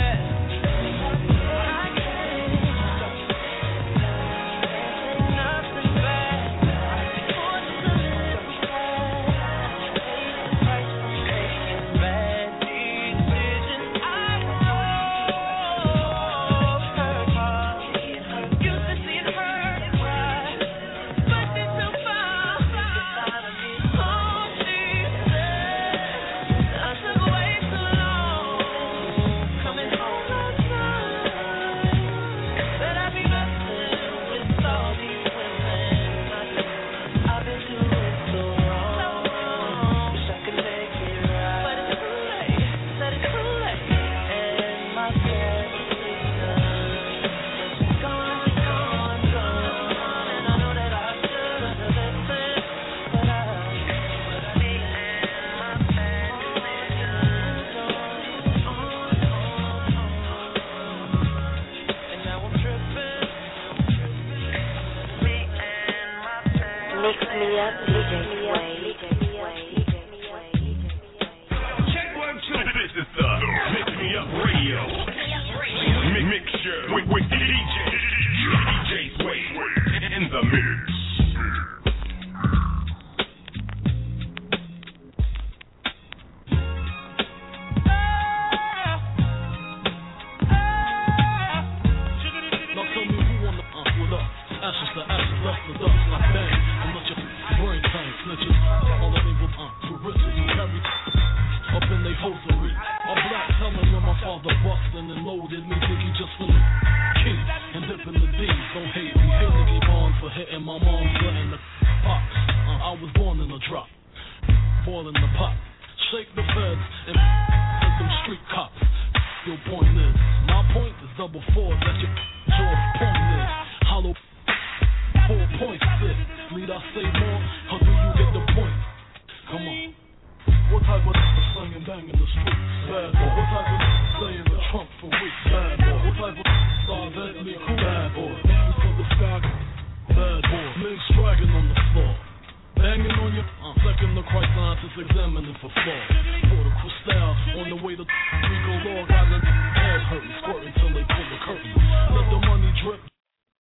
Examining for flaws. Political style on the way to Rico Law got an head hurting, squirting till they pull the curtain. Let the money drip.